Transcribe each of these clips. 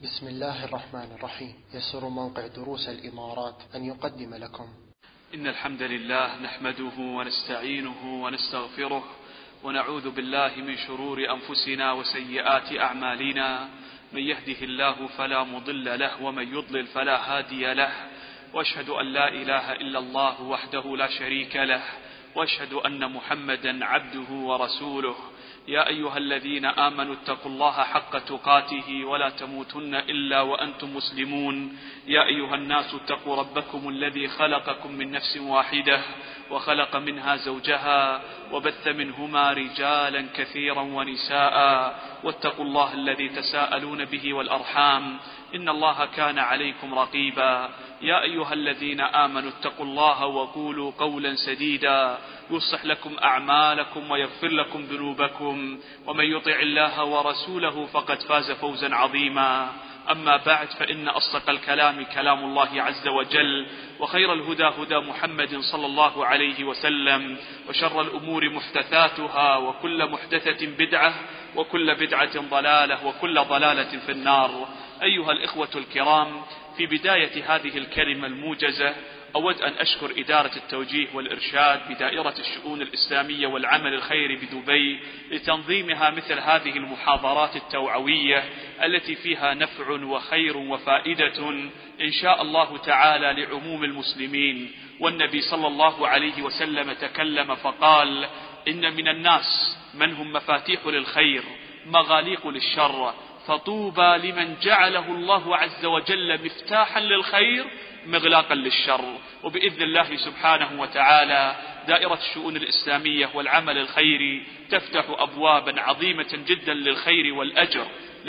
بسم الله الرحمن الرحيم. يسر موقع دروس الإمارات أن يقدم لكم إن الحمد لله نحمده ونستعينه ونستغفره ونعوذ بالله من شرور أنفسنا وسيئات أعمالنا. من يهده الله فلا مضل له ومن يضلل فلا هادي له، وأشهد أن لا إله إلا الله وحده لا شريك له، وأشهد أن محمدا عبده ورسوله. يا أيها الذين آمنوا اتقوا الله حق تقاته ولا تموتن إلا وأنتم مسلمون. يا أيها الناس اتقوا ربكم الذي خلقكم من نفس واحدة وخلق منها زوجها وبث منهما رجالا كثيرا ونساء، واتقوا الله الذي تساءلون به والأرحام إن الله كان عليكم رقيبا. يا أيها الذين آمنوا اتقوا الله وقولوا قولا سديدا يصلح لكم أعمالكم ويغفر لكم ذنوبكم، ومن يطع الله ورسوله فقد فاز فوزا عظيما. أما بعد، فإن أصدق الكلام كلام الله عز وجل، وخير الهدى هدى محمد صلى الله عليه وسلم، وشر الأمور محدثاتها، وكل محدثة بدعة، وكل بدعة ضلالة، وكل ضلالة في النار. أيها الإخوة الكرام، في بداية هذه الكلمة الموجزة أود أن أشكر إدارة التوجيه والإرشاد بدائرة الشؤون الإسلامية والعمل الخيري بدبي لتنظيمها مثل هذه المحاضرات التوعوية التي فيها نفع وخير وفائدة إن شاء الله تعالى لعموم المسلمين. والنبي صلى الله عليه وسلم تكلم فقال: إن من الناس من هم مفاتيح للخير مغاليق للشر، فطوبى لمن جعله الله عز وجل مفتاحا للخير مغلاقا للشر. وبإذن الله سبحانه وتعالى دائرة الشؤون الإسلامية والعمل الخيري تفتح أبوابا عظيمة جدا للخير والأجر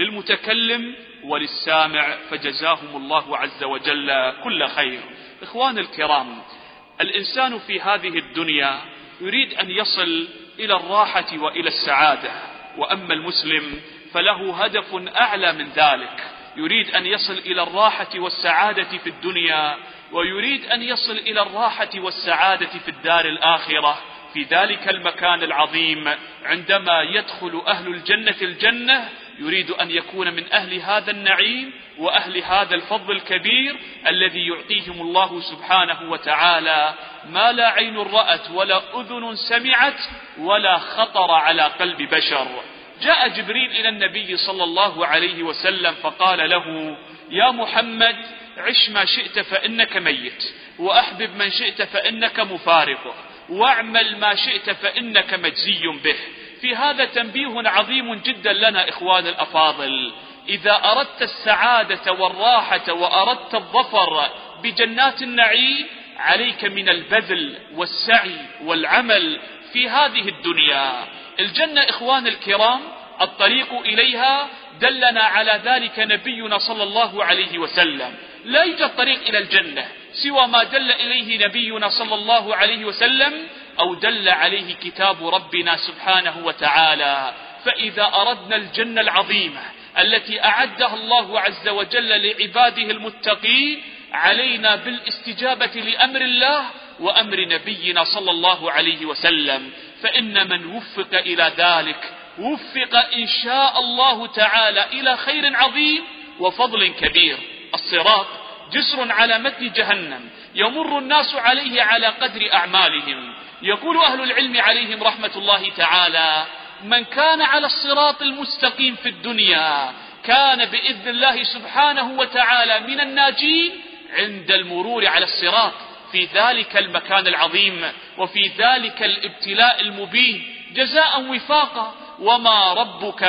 للمتكلم وللسامع، فجزاهم الله عز وجل كل خير. إخوان الكرام، الإنسان في هذه الدنيا يريد أن يصل إلى الراحة وإلى السعادة، وأما المسلم فله هدف أعلى من ذلك، يريد أن يصل إلى الراحة والسعادة في الدنيا، ويريد أن يصل إلى الراحة والسعادة في الدار الآخرة، في ذلك المكان العظيم. عندما يدخل أهل الجنة الجنة يريد أن يكون من أهل هذا النعيم وأهل هذا الفضل الكبير الذي يعطيهم الله سبحانه وتعالى ما لا عين رأت ولا أذن سمعت ولا خطر على قلب بشر. جاء جبريل إلى النبي صلى الله عليه وسلم فقال له: يا محمد، عش ما شئت فإنك ميت، وأحبب من شئت فإنك مفارقه، واعمل ما شئت فإنك مجزي به. في هذا تنبيه عظيم جدا لنا إخوان الأفاضل. إذا أردت السعادة والراحة وأردت الظفر بجنات النعيم عليك من البذل والسعي والعمل في هذه الدنيا. الجنة إخوان الكرام الطريق إليها دلنا على ذلك نبينا صلى الله عليه وسلم. لا يوجد طريق إلى الجنة سوى ما دل إليه نبينا صلى الله عليه وسلم أو دل عليه كتاب ربنا سبحانه وتعالى. فإذا أردنا الجنة العظيمة التي أعدها الله عز وجل لعباده المتقين علينا بالاستجابة لأمر الله وأمر نبينا صلى الله عليه وسلم. فإن من وفق إلى ذلك وفق إن شاء الله تعالى إلى خير عظيم وفضل كبير. الصراط جسر على متن جهنم يمر الناس عليه على قدر أعمالهم. يقول أهل العلم عليهم رحمة الله تعالى: من كان على الصراط المستقيم في الدنيا كان بإذن الله سبحانه وتعالى من الناجين عند المرور على الصراط في ذلك المكان العظيم وفي ذلك الابتلاء المبين جزاء وفاقا، وما ربك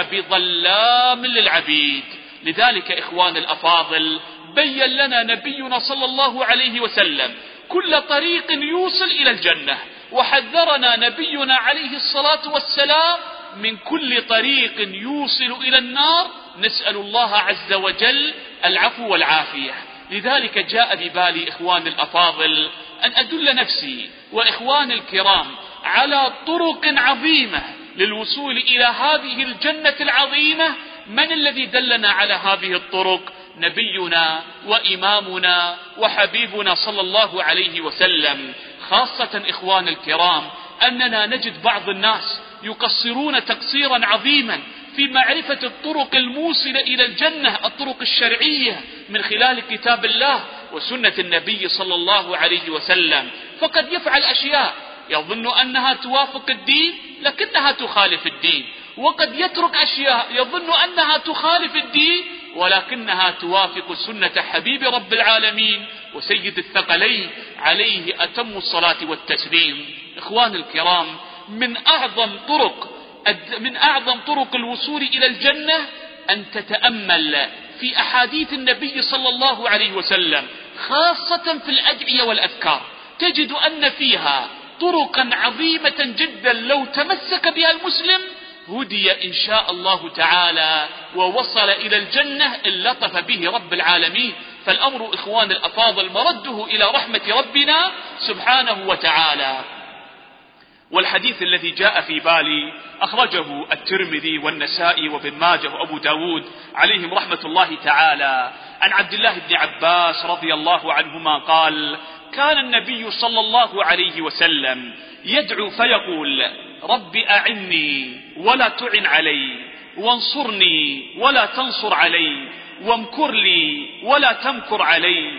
بظلام للعبيد. لذلك إخوان الأفاضل بين لنا نبينا صلى الله عليه وسلم كل طريق يوصل إلى الجنة، وحذرنا نبينا عليه الصلاة والسلام من كل طريق يوصل إلى النار. نسأل الله عز وجل العفو والعافية. لذلك جاء ببالي إخوان الأفاضل أن أدل نفسي وإخوان الكرام على طرق عظيمة للوصول إلى هذه الجنة العظيمة. من الذي دلنا على هذه الطرق؟ نبينا وإمامنا وحبيبنا صلى الله عليه وسلم. خاصة إخوان الكرام أننا نجد بعض الناس يقصرون تقصيرا عظيما في معرفة الطرق الموصلة إلى الجنة، الطرق الشرعية من خلال كتاب الله وسنة النبي صلى الله عليه وسلم. فقد يفعل أشياء يظن أنها توافق الدين لكنها تخالف الدين، وقد يترك أشياء يظن أنها تخالف الدين ولكنها توافق سنة حبيب رب العالمين وسيد الثقلين عليه أتم الصلاة والتسليم. إخوان الكرام، من أعظم طرق الوصول إلى الجنة أن تتأمل في أحاديث النبي صلى الله عليه وسلم، خاصة في الأدعية والأذكار، تجد أن فيها طرقا عظيمة جدا لو تمسك بها المسلم هدي إن شاء الله تعالى ووصل إلى الجنة إن لطف به رب العالمين. فالأمر إخوان الأفاضل مرده إلى رحمة ربنا سبحانه وتعالى. والحديث الذي جاء في بالي أخرجه الترمذي والنسائي وابن ماجه وأبو داود عليهم رحمة الله تعالى عن عبد الله بن عباس رضي الله عنهما قال: كان النبي صلى الله عليه وسلم يدعو فيقول: رب أعني ولا تعن علي، وانصرني ولا تنصر علي، وامكر لي ولا تمكر علي،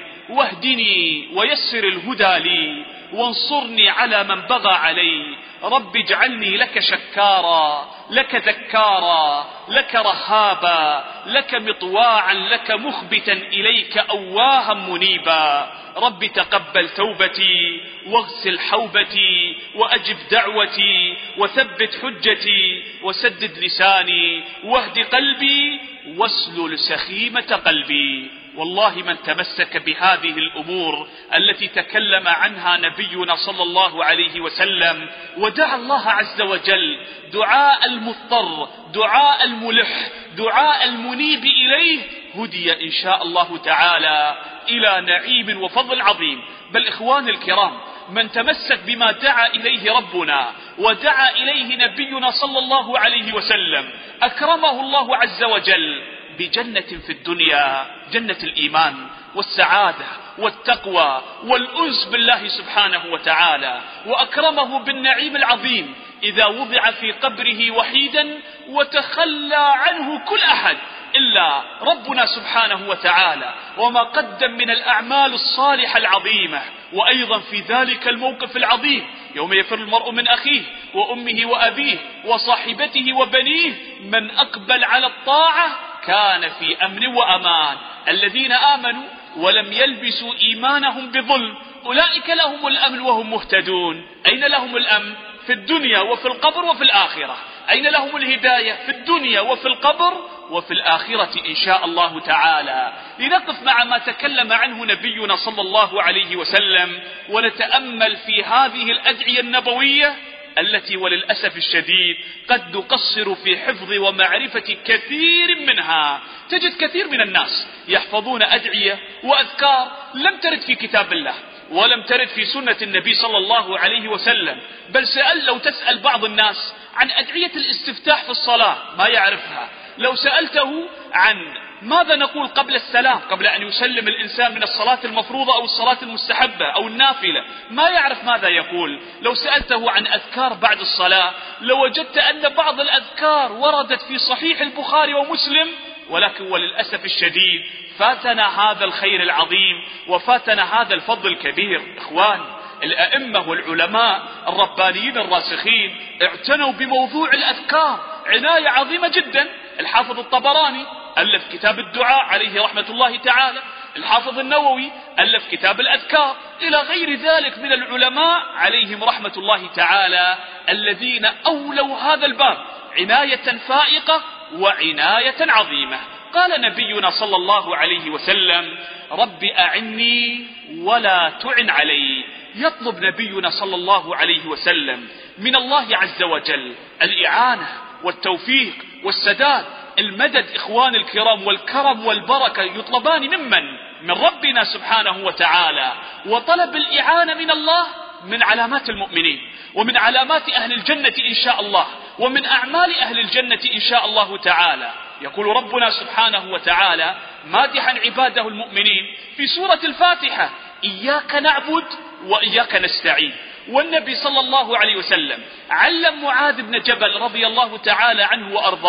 واهدني ويسر الهدى لي، وانصرني على من بغى علي. رب اجعلني لك شكارا، لك ذكارا، لك رهابا، لك مطواعا، لك مخبتا إليك أواها منيبا. رب تقبل توبتي واغسل حوبتي وأجب دعوتي وثبت حجتي وسدد لساني واهد قلبي واسلل سخيمة قلبي. والله من تمسك بهذه الأمور التي تكلم عنها نبينا صلى الله عليه وسلم ودعا الله عز وجل دعاء المضطر، دعاء الملح، دعاء المنيب إليه، هدي إن شاء الله تعالى إلى نعيم وفضل عظيم. بل إخوان الكرام، من تمسك بما دعا إليه ربنا ودعا إليه نبينا صلى الله عليه وسلم أكرمه الله عز وجل بجنة في الدنيا، جنة الإيمان والسعادة والتقوى والأنس بالله سبحانه وتعالى، وأكرمه بالنعيم العظيم إذا وضع في قبره وحيدا وتخلى عنه كل أحد إلا ربنا سبحانه وتعالى وما قدم من الأعمال الصالحة العظيمة. وأيضا في ذلك الموقف العظيم يوم يفر المرء من أخيه وأمه وأبيه وصاحبته وبنيه، من أقبل على الطاعة كان في أمن وأمان. الذين آمنوا ولم يلبسوا إيمانهم بظلم أولئك لهم الأمن وهم مهتدون. أين لهم الأمن؟ في الدنيا وفي القبر وفي الآخرة. أين لهم الهداية؟ في الدنيا وفي القبر وفي الآخرة إن شاء الله تعالى. لنقف مع ما تكلم عنه نبينا صلى الله عليه وسلم ونتأمل في هذه الأدعية النبوية التي وللأسف الشديد قد نقصر في حفظ ومعرفة كثير منها. تجد كثير من الناس يحفظون أدعية وأذكار لم ترد في كتاب الله ولم ترد في سنة النبي صلى الله عليه وسلم. بل لو تسأل بعض الناس عن أدعية الاستفتاح في الصلاة ما يعرفها. لو سألته عن ماذا نقول قبل السلام، قبل أن يسلم الإنسان من الصلاة المفروضة أو الصلاة المستحبة أو النافلة، ما يعرف ماذا يقول. لو سألته عن أذكار بعد الصلاة لوجدت أن بعض الأذكار وردت في صحيح البخاري ومسلم، ولكن وللأسف الشديد فاتنا هذا الخير العظيم وفاتنا هذا الفضل الكبير. إخوان، الأئمة والعلماء الربانيين الراسخين اعتنوا بموضوع الأذكار عناية عظيمة جدا. الحافظ الطبراني ألف كتاب الدعاء عليه رحمة الله تعالى، الحافظ النووي ألف كتاب الأذكار، إلى غير ذلك من العلماء عليهم رحمة الله تعالى الذين أولوا هذا الباب عناية فائقة وعناية عظيمة. قال نبينا صلى الله عليه وسلم: رب أعني ولا تعن علي. يطلب نبينا صلى الله عليه وسلم من الله عز وجل الإعانة والتوفيق والسداد، المدد. إخوان الكرام، والكرم والبركة يطلبان من ربنا سبحانه وتعالى. وطلب الإعانة من الله من علامات المؤمنين ومن علامات أهل الجنة إن شاء الله ومن أعمال أهل الجنة إن شاء الله تعالى. يقول ربنا سبحانه وتعالى مادحا عباده المؤمنين في سورة الفاتحة: إياك نعبد وإياك نستعين. والنبي صلى الله عليه وسلم علم معاذ بن جبل رضي الله تعالى عنه وأرضاه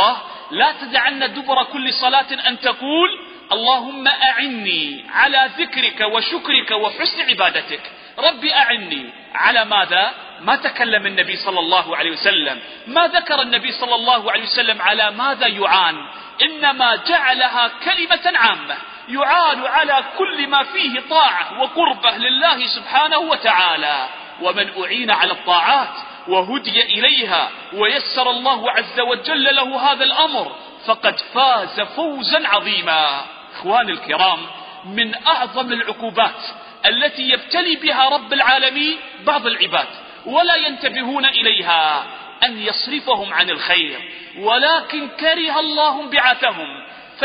لا تدعن دبر كل صلاة أن تقول اللهم أعني على ذكرك وشكرك وحسن عبادتك. ربي أعني على ماذا؟ ما تكلم النبي صلى الله عليه وسلم، ما ذكر النبي صلى الله عليه وسلم على ماذا يعان، إنما جعلها كلمة عامة يعان على كل ما فيه طاعة وقربة لله سبحانه وتعالى. ومن أعين على الطاعات وهدي إليها ويسر الله عز وجل له هذا الأمر فقد فاز فوزا عظيما. إخواني الكرام، من أعظم العقوبات التي يبتلي بها رب العالمين بعض العباد ولا ينتبهون إليها أن يصرفهم عن الخير، ولكن كره الله انبعاثهم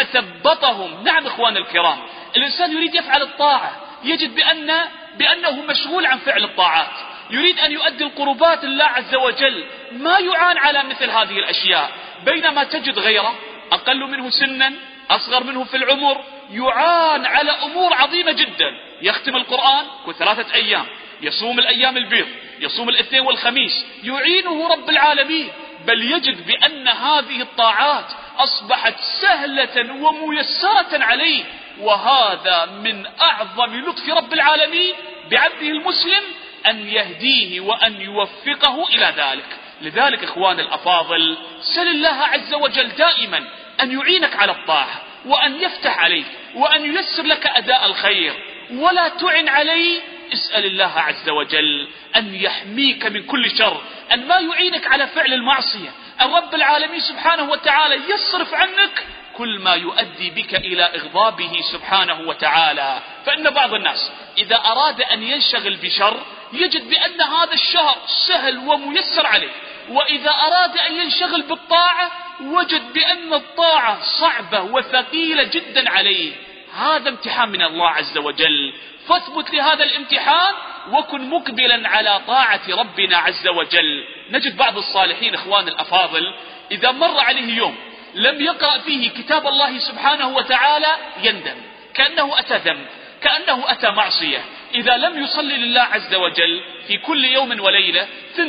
فثبطهم. نعم إخواني الكرام، الإنسان يريد يفعل الطاعة يجد بأنه مشغول عن فعل الطاعات، يريد أن يؤدي القربات لله عز وجل، ما يعان على مثل هذه الأشياء، بينما تجد غيره أقل منه سنا أصغر منه في العمر يعان على أمور عظيمة جدا. يختم القرآن كل 3 أيام، يصوم الأيام البيض، يصوم الاثنين والخميس، يعينه رب العالمين، بل يجد بأن هذه الطاعات أصبحت سهلة وميسرة عليه. وهذا من أعظم لطف رب العالمين بعبده المسلم أن يهديه وأن يوفقه إلى ذلك. لذلك إخواني الأفاضل، سل الله عز وجل دائما أن يعينك على الطاعة وأن يفتح عليك وأن ييسر لك أداء الخير، ولا تعن عليه. اسأل الله عز وجل أن يحميك من كل شر، أن ما يعينك على فعل المعصية، أن رب العالمين سبحانه وتعالى يصرف عنك كل ما يؤدي بك إلى إغضابه سبحانه وتعالى. فإن بعض الناس إذا أراد أن ينشغل بشر يجد بأن هذا الشهر سهل وميسر عليه، وإذا أراد أن ينشغل بالطاعة وجد بأن الطاعة صعبة وثقيلة جدا عليه. هذا امتحان من الله عز وجل، فاثبت لهذا الامتحان وكن مقبلا على طاعة ربنا عز وجل. نجد بعض الصالحين إخوان الأفاضل إذا مر عليه يوم لم يقرأ فيه كتاب الله سبحانه وتعالى يندم، كأنه أتى ذنب، كأنه أتى معصية. إذا لم يصلي لله عز وجل في كل يوم وليلة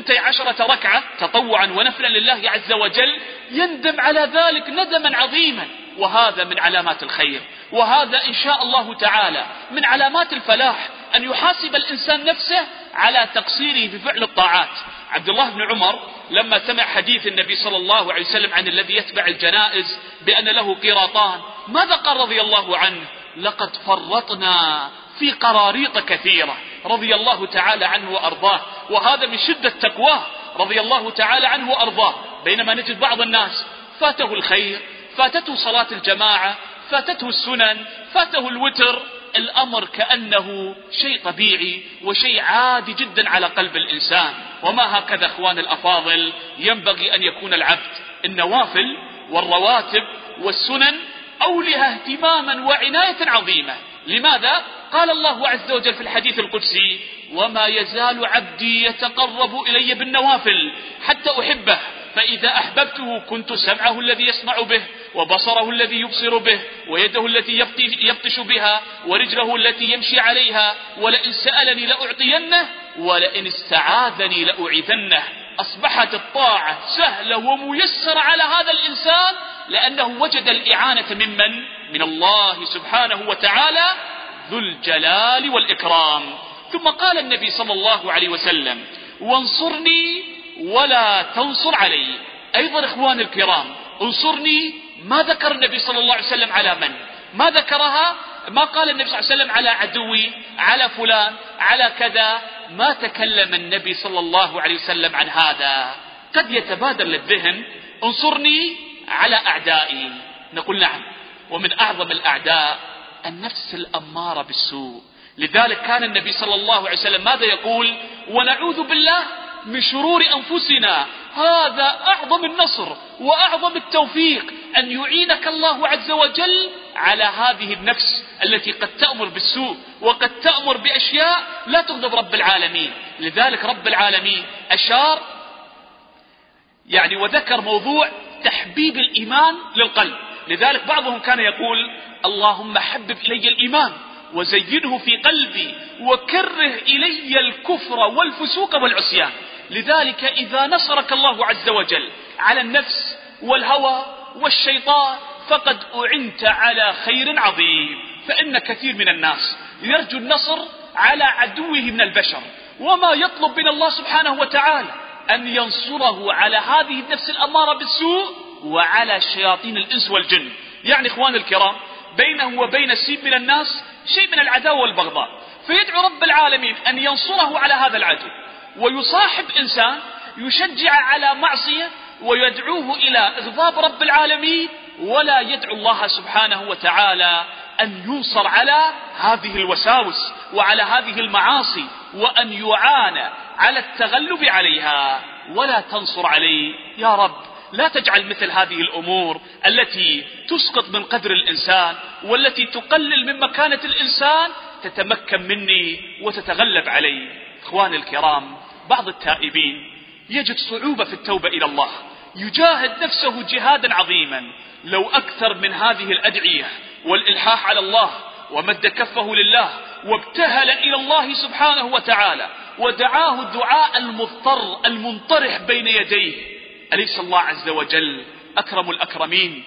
12 ركعة تطوعا ونفلا لله عز وجل يندم على ذلك ندما عظيما. وهذا من علامات الخير، وهذا إن شاء الله تعالى من علامات الفلاح، أن يحاسب الإنسان نفسه على تقصيره بفعل الطاعات. عبد الله بن عمر لما سمع حديث النبي صلى الله عليه وسلم عن الذي يتبع الجنائز بأن له قيراطان، ماذا قال رضي الله عنه؟ لقد فرطنا في قراريط كثيرة، رضي الله تعالى عنه وأرضاه. وهذا من شدة تقواه رضي الله تعالى عنه وأرضاه. بينما نجد بعض الناس فاته الخير، فاتته صلاة الجماعة، فاتته السنن، فاته الوتر، الأمر كأنه شيء طبيعي وشيء عادي جدا على قلب الإنسان. وما هكذا أخوان الأفاضل ينبغي أن يكون العبد. النوافل والرواتب والسنن أولها اهتماما وعناية عظيمة. لماذا؟ قال الله عز وجل في الحديث القدسي: وما يزال عبدي يتقرب إلي بالنوافل حتى أحبه، فإذا أحببته كنت سمعه الذي يسمع به، وبصره الذي يبصر به، ويده التي يبطش بها، ورجله التي يمشي عليها، ولئن سألني لأعطينه، ولئن استعاذني لأعيذنه. أصبحت الطاعة سهلة وميسرة على هذا الإنسان لأنه وجد الإعانة ممن؟ من الله سبحانه وتعالى ذو الجلال والإكرام. ثم قال النبي صلى الله عليه وسلم: وانصرني ولا تنصر علي. أيضا إخواني الكرام، انصرني ما ذكر النبي صلى الله عليه وسلم على من؟ ما ذكرها، ما قال النبي صلى الله عليه وسلم على عدوي، على فلان، على كذا، ما تكلم النبي صلى الله عليه وسلم عن هذا. قد يتبادر للذهن: انصرني على أعدائي. نقول نعم، ومن أعظم الأعداء النفس الأمارة بالسوء. لذلك كان النبي صلى الله عليه وسلم ماذا يقول؟ ونعوذ بالله من شرور أنفسنا. هذا أعظم النصر وأعظم التوفيق، أن يعينك الله عز وجل على هذه النفس التي قد تأمر بالسوء وقد تأمر بأشياء لا تغضب رب العالمين. لذلك رب العالمين أشار وذكر موضوع تحبيب الإيمان للقلب. لذلك بعضهم كان يقول: اللهم حبب إلي الإيمان وزينه في قلبي وكره إلي الكفر والفسوق والعصيان. لذلك إذا نصرك الله عز وجل على النفس والهوى والشيطان فقد أعنت على خير عظيم. فإن كثير من الناس يرجو النصر على عدوه من البشر، وما يطلب من الله سبحانه وتعالى أن ينصره على هذه النفس الأمارة بالسوء وعلى شياطين الإنس والجن. يعني إخوان الكرام، بينه وبين سيب من الناس شيء من العداوة والبغضاء، فيدعو رب العالمين أن ينصره على هذا العدو، ويصاحب إنسان يشجع على معصية ويدعوه إلى إغضاب رب العالمين، ولا يدعو الله سبحانه وتعالى أن ينصر على هذه الوساوس وعلى هذه المعاصي، وأن يعان على التغلب عليها ولا تنصر عليه. يا رب لا تجعل مثل هذه الأمور التي تسقط من قدر الإنسان والتي تقلل من مكانة الإنسان تتمكن مني وتتغلب علي. إخواني الكرام، بعض التائبين يجد صعوبة في التوبة إلى الله، يجاهد نفسه جهادا عظيما، لو أكثر من هذه الأدعية والإلحاح على الله ومد كفه لله وابتهل إلى الله سبحانه وتعالى ودعاه دعاء المضطر المنطرح بين يديه، أليس الله عز وجل أكرم الأكرمين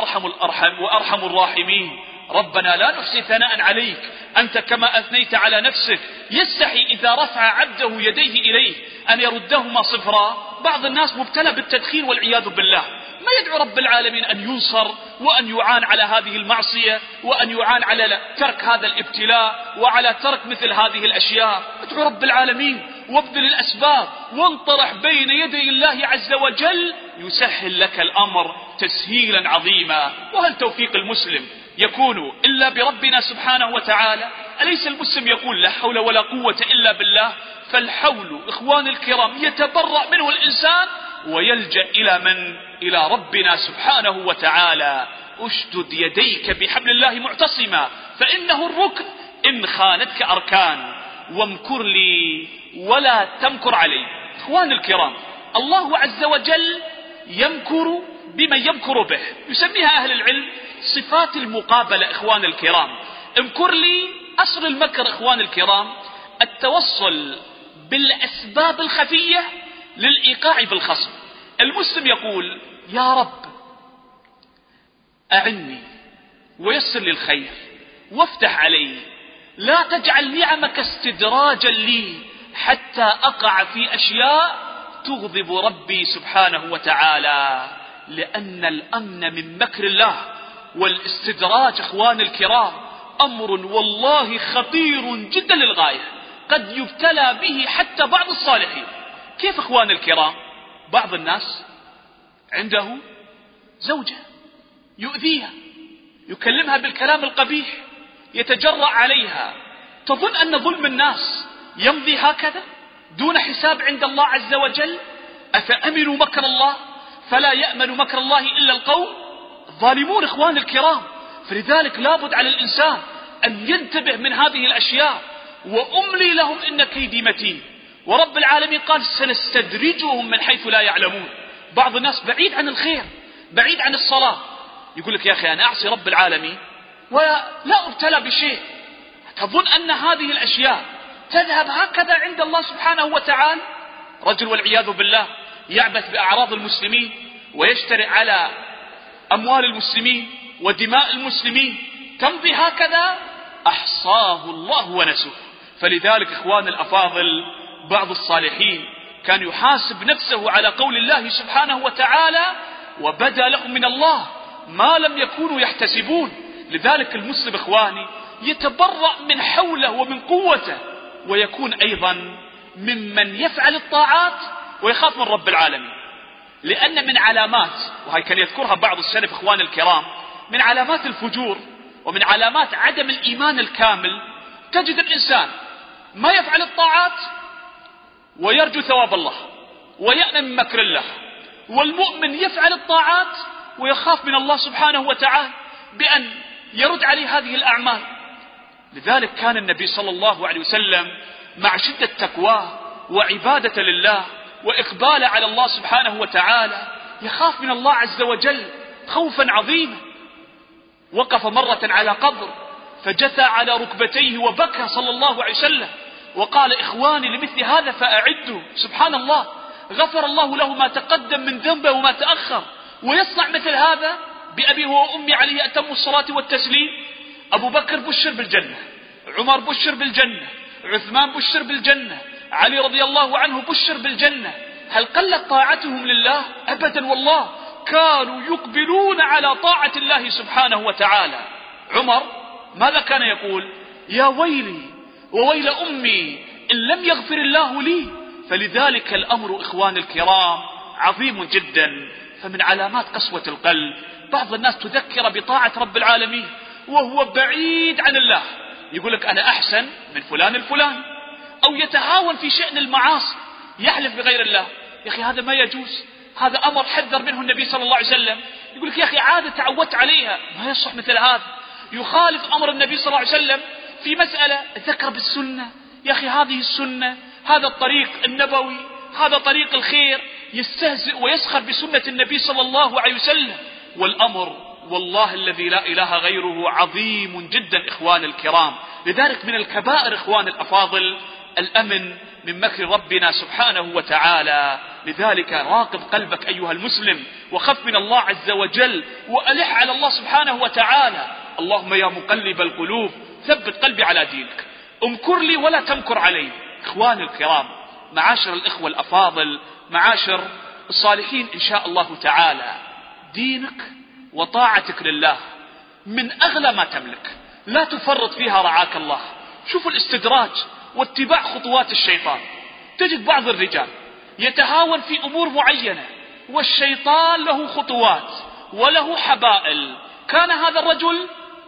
وأرحم الراحمين؟ ربنا لا نحصي ثناء عليك أنت كما أثنيت على نفسك. يستحي إذا رفع عبده يديه إليه أن يردهما صفرا. بعض الناس مبتلى بالتدخين والعياذ بالله، ما يدعو رب العالمين أن ينصر وأن يعان على هذه المعصية وأن يعان على ترك هذا الابتلاء وعلى ترك مثل هذه الأشياء. ادعو رب العالمين وابذل الأسباب وانطرح بين يدي الله عز وجل، يسهل لك الأمر تسهيلا عظيما. وهل توفيق المسلم يكون إلا بربنا سبحانه وتعالى؟ أليس المسلم يقول لا حول ولا قوة إلا بالله؟ فالحول إخوان الكرام يتبرأ منه الإنسان ويلجأ إلى من؟ إلى ربنا سبحانه وتعالى. أشدد يديك بحبل الله معتصما فإنه الركن إن خانتك أركان، وامكر لي ولا تمكر علي. إخوان الكرام، الله عز وجل يمكر بمن يمكر به، يسميها أهل العلم صفات المقابلة. إخوان الكرام، امكر لي أصل المكر إخوان الكرام التوصل بالأسباب الخفية للإيقاع بالخصم. المسلم يقول يا رب أعني ويسر لي الخير وافتح علي، لا تجعل نعمك استدراجا لي حتى أقع في أشياء تغضب ربي سبحانه وتعالى. لأن الأمن من مكر الله والاستدراج إخوان الكرام أمر والله خطير جدا للغاية، قد يبتلى به حتى بعض الصالحين. كيف إخوان الكرام؟ بعض الناس عنده زوجة يؤذيها، يكلمها بالكلام القبيح، يتجرأ عليها. تظن أن ظلم الناس يمضي هكذا دون حساب عند الله عز وجل؟ أفأمنوا مكر الله فلا يأمن مكر الله إلا القوم الظالمون إخوان الكرام. فلذلك لابد على الإنسان أن ينتبه من هذه الأشياء. وأملي لهم إن كيدي متين، ورب العالمين قال سنستدرجهم من حيث لا يعلمون. بعض الناس بعيد عن الخير، بعيد عن الصلاة، يقول لك يا أخي أنا أعصي رب العالمين ولا أبتلى بشيء. تظن أن هذه الأشياء تذهب هكذا عند الله سبحانه وتعالى؟ رجل والعياذ بالله يعبث بأعراض المسلمين ويشتري على أموال المسلمين ودماء المسلمين، تمضي هكذا؟ أحصاه الله ونسوه. فلذلك إخوان الأفاضل، بعض الصالحين كان يحاسب نفسه على قول الله سبحانه وتعالى وبدا لهم من الله ما لم يكونوا يحتسبون. لذلك المسلم إخواني يتبرأ من حوله ومن قوته، ويكون أيضا ممن يفعل الطاعات ويخاف من رب العالمين. لأن من علامات، وهي كان يذكرها بعض السلف إخوان الكرام، من علامات الفجور ومن علامات عدم الإيمان الكامل، تجد الإنسان ما يفعل الطاعات ويرجو ثواب الله ويأمن من مكر الله، والمؤمن يفعل الطاعات ويخاف من الله سبحانه وتعالى بأن يرد عليه هذه الأعمال. لذلك كان النبي صلى الله عليه وسلم مع شدة تقواه وعبادة لله وإقبال على الله سبحانه وتعالى يخاف من الله عز وجل خوفا عظيما. وقف مرة على قبر فجثى على ركبتيه وبكى صلى الله عليه وسلم وقال إخواني لمثل هذا فأعدوا. سبحان الله، غفر الله له ما تقدم من ذنبه وما تأخر، ويصنع مثل هذا بأبي وأمي عليه أتم الصلاة والتسليم. أبو بكر بشر بالجنة، عمر بشر بالجنة، عثمان بشر بالجنة، علي رضي الله عنه بشر بالجنة. هل قلت طاعتهم لله؟ أبدا والله، كانوا يقبلون على طاعة الله سبحانه وتعالى. عمر ماذا كان يقول؟ يا ويلي وويل أمي إن لم يغفر الله لي. فلذلك الأمر إخوان الكرام عظيم جدا. فمن علامات قسوة القلب بعض الناس تذكر بطاعة رب العالمين وهو بعيد عن الله، يقول لك أنا أحسن من فلان الفلاني، أو يتهاون في شأن المعاصي، يحلف بغير الله. يا أخي هذا ما يجوز، هذا أمر حذر منه النبي صلى الله عليه وسلم. يقول لك يا أخي عادة تعودت عليها، ما يصح مثل هذا. يخالف أمر النبي صلى الله عليه وسلم في مسألة ذكر بالسنة. يا أخي هذه السنة، هذا الطريق النبوي، هذا طريق الخير، يستهزئ ويسخر بسنة النبي صلى الله عليه وسلم. والأمر والله الذي لا إله غيره عظيم جدا إخوان الكرام. لذلك من الكبائر إخوان الأفاضل الأمن من مكر ربنا سبحانه وتعالى. لذلك راقب قلبك أيها المسلم، وخف من الله عز وجل، وألح على الله سبحانه وتعالى. اللهم يا مقلب القلوب ثبت قلبي على دينك، امكر لي ولا تمكر علي. إخوان الكرام، معاشر الإخوة الأفاضل، معاشر الصالحين إن شاء الله تعالى، دينك وطاعتك لله من أغلى ما تملك، لا تفرط فيها رعاك الله. شوفوا الاستدراج واتباع خطوات الشيطان. تجد بعض الرجال يتهاون في أمور معينة، والشيطان له خطوات وله حبائل. كان هذا الرجل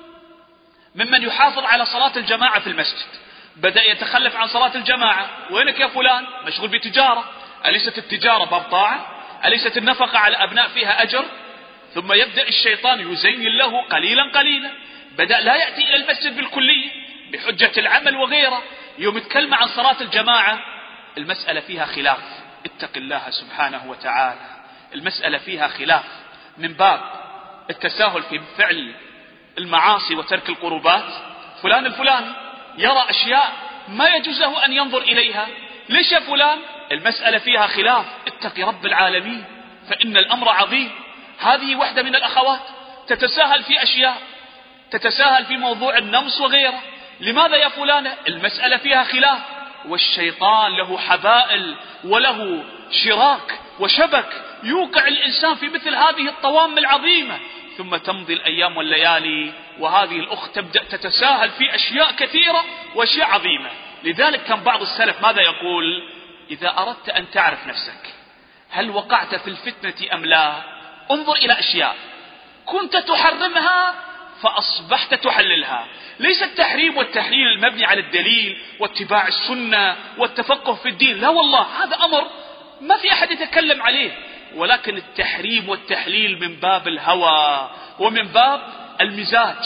ممن يحافظ على صلاة الجماعة في المسجد، بدأ يتخلف عن صلاة الجماعة. وينك يا فلان؟ مشغول بتجارة. أليست التجارة باب طاعة؟ أليست النفقة على أبناء فيها أجر؟ ثم يبدأ الشيطان يزين له قليلا قليلا. بدأ لا يأتي إلى المسجد بالكلية بحجة العمل وغيره. يوم يتكلم عن صلاة الجماعة المسألة فيها خلاف. اتق الله سبحانه وتعالى، المسألة فيها خلاف من باب التساهل في فعل المعاصي وترك القربات. فلان الفلاني يرى أشياء ما يجوز له أن ينظر إليها. ليش يا فلان؟ المسألة فيها خلاف. اتق رب العالمين فإن الأمر عظيم. هذه واحدة من الأخوات تتساهل في أشياء، تتساهل في موضوع النمص وغيره. لماذا يا فلانة؟ المسألة فيها خلاف، والشيطان له حبائل وله شراك وشبك يوقع الإنسان في مثل هذه الطوام العظيمة. ثم تمضي الأيام والليالي وهذه الأخت تبدأ تتساهل في أشياء كثيرة وأشياء عظيمة. لذلك كان بعض السلف ماذا يقول؟ إذا أردت أن تعرف نفسك هل وقعت في الفتنة أم لا، انظر إلى أشياء كنت تحرمها فأصبحت تحللها. ليس التحريم والتحليل المبني على الدليل واتباع السنة والتفقه في الدين، لا والله، هذا أمر ما في أحد يتكلم عليه. ولكن التحريم والتحليل من باب الهوى ومن باب المزاج.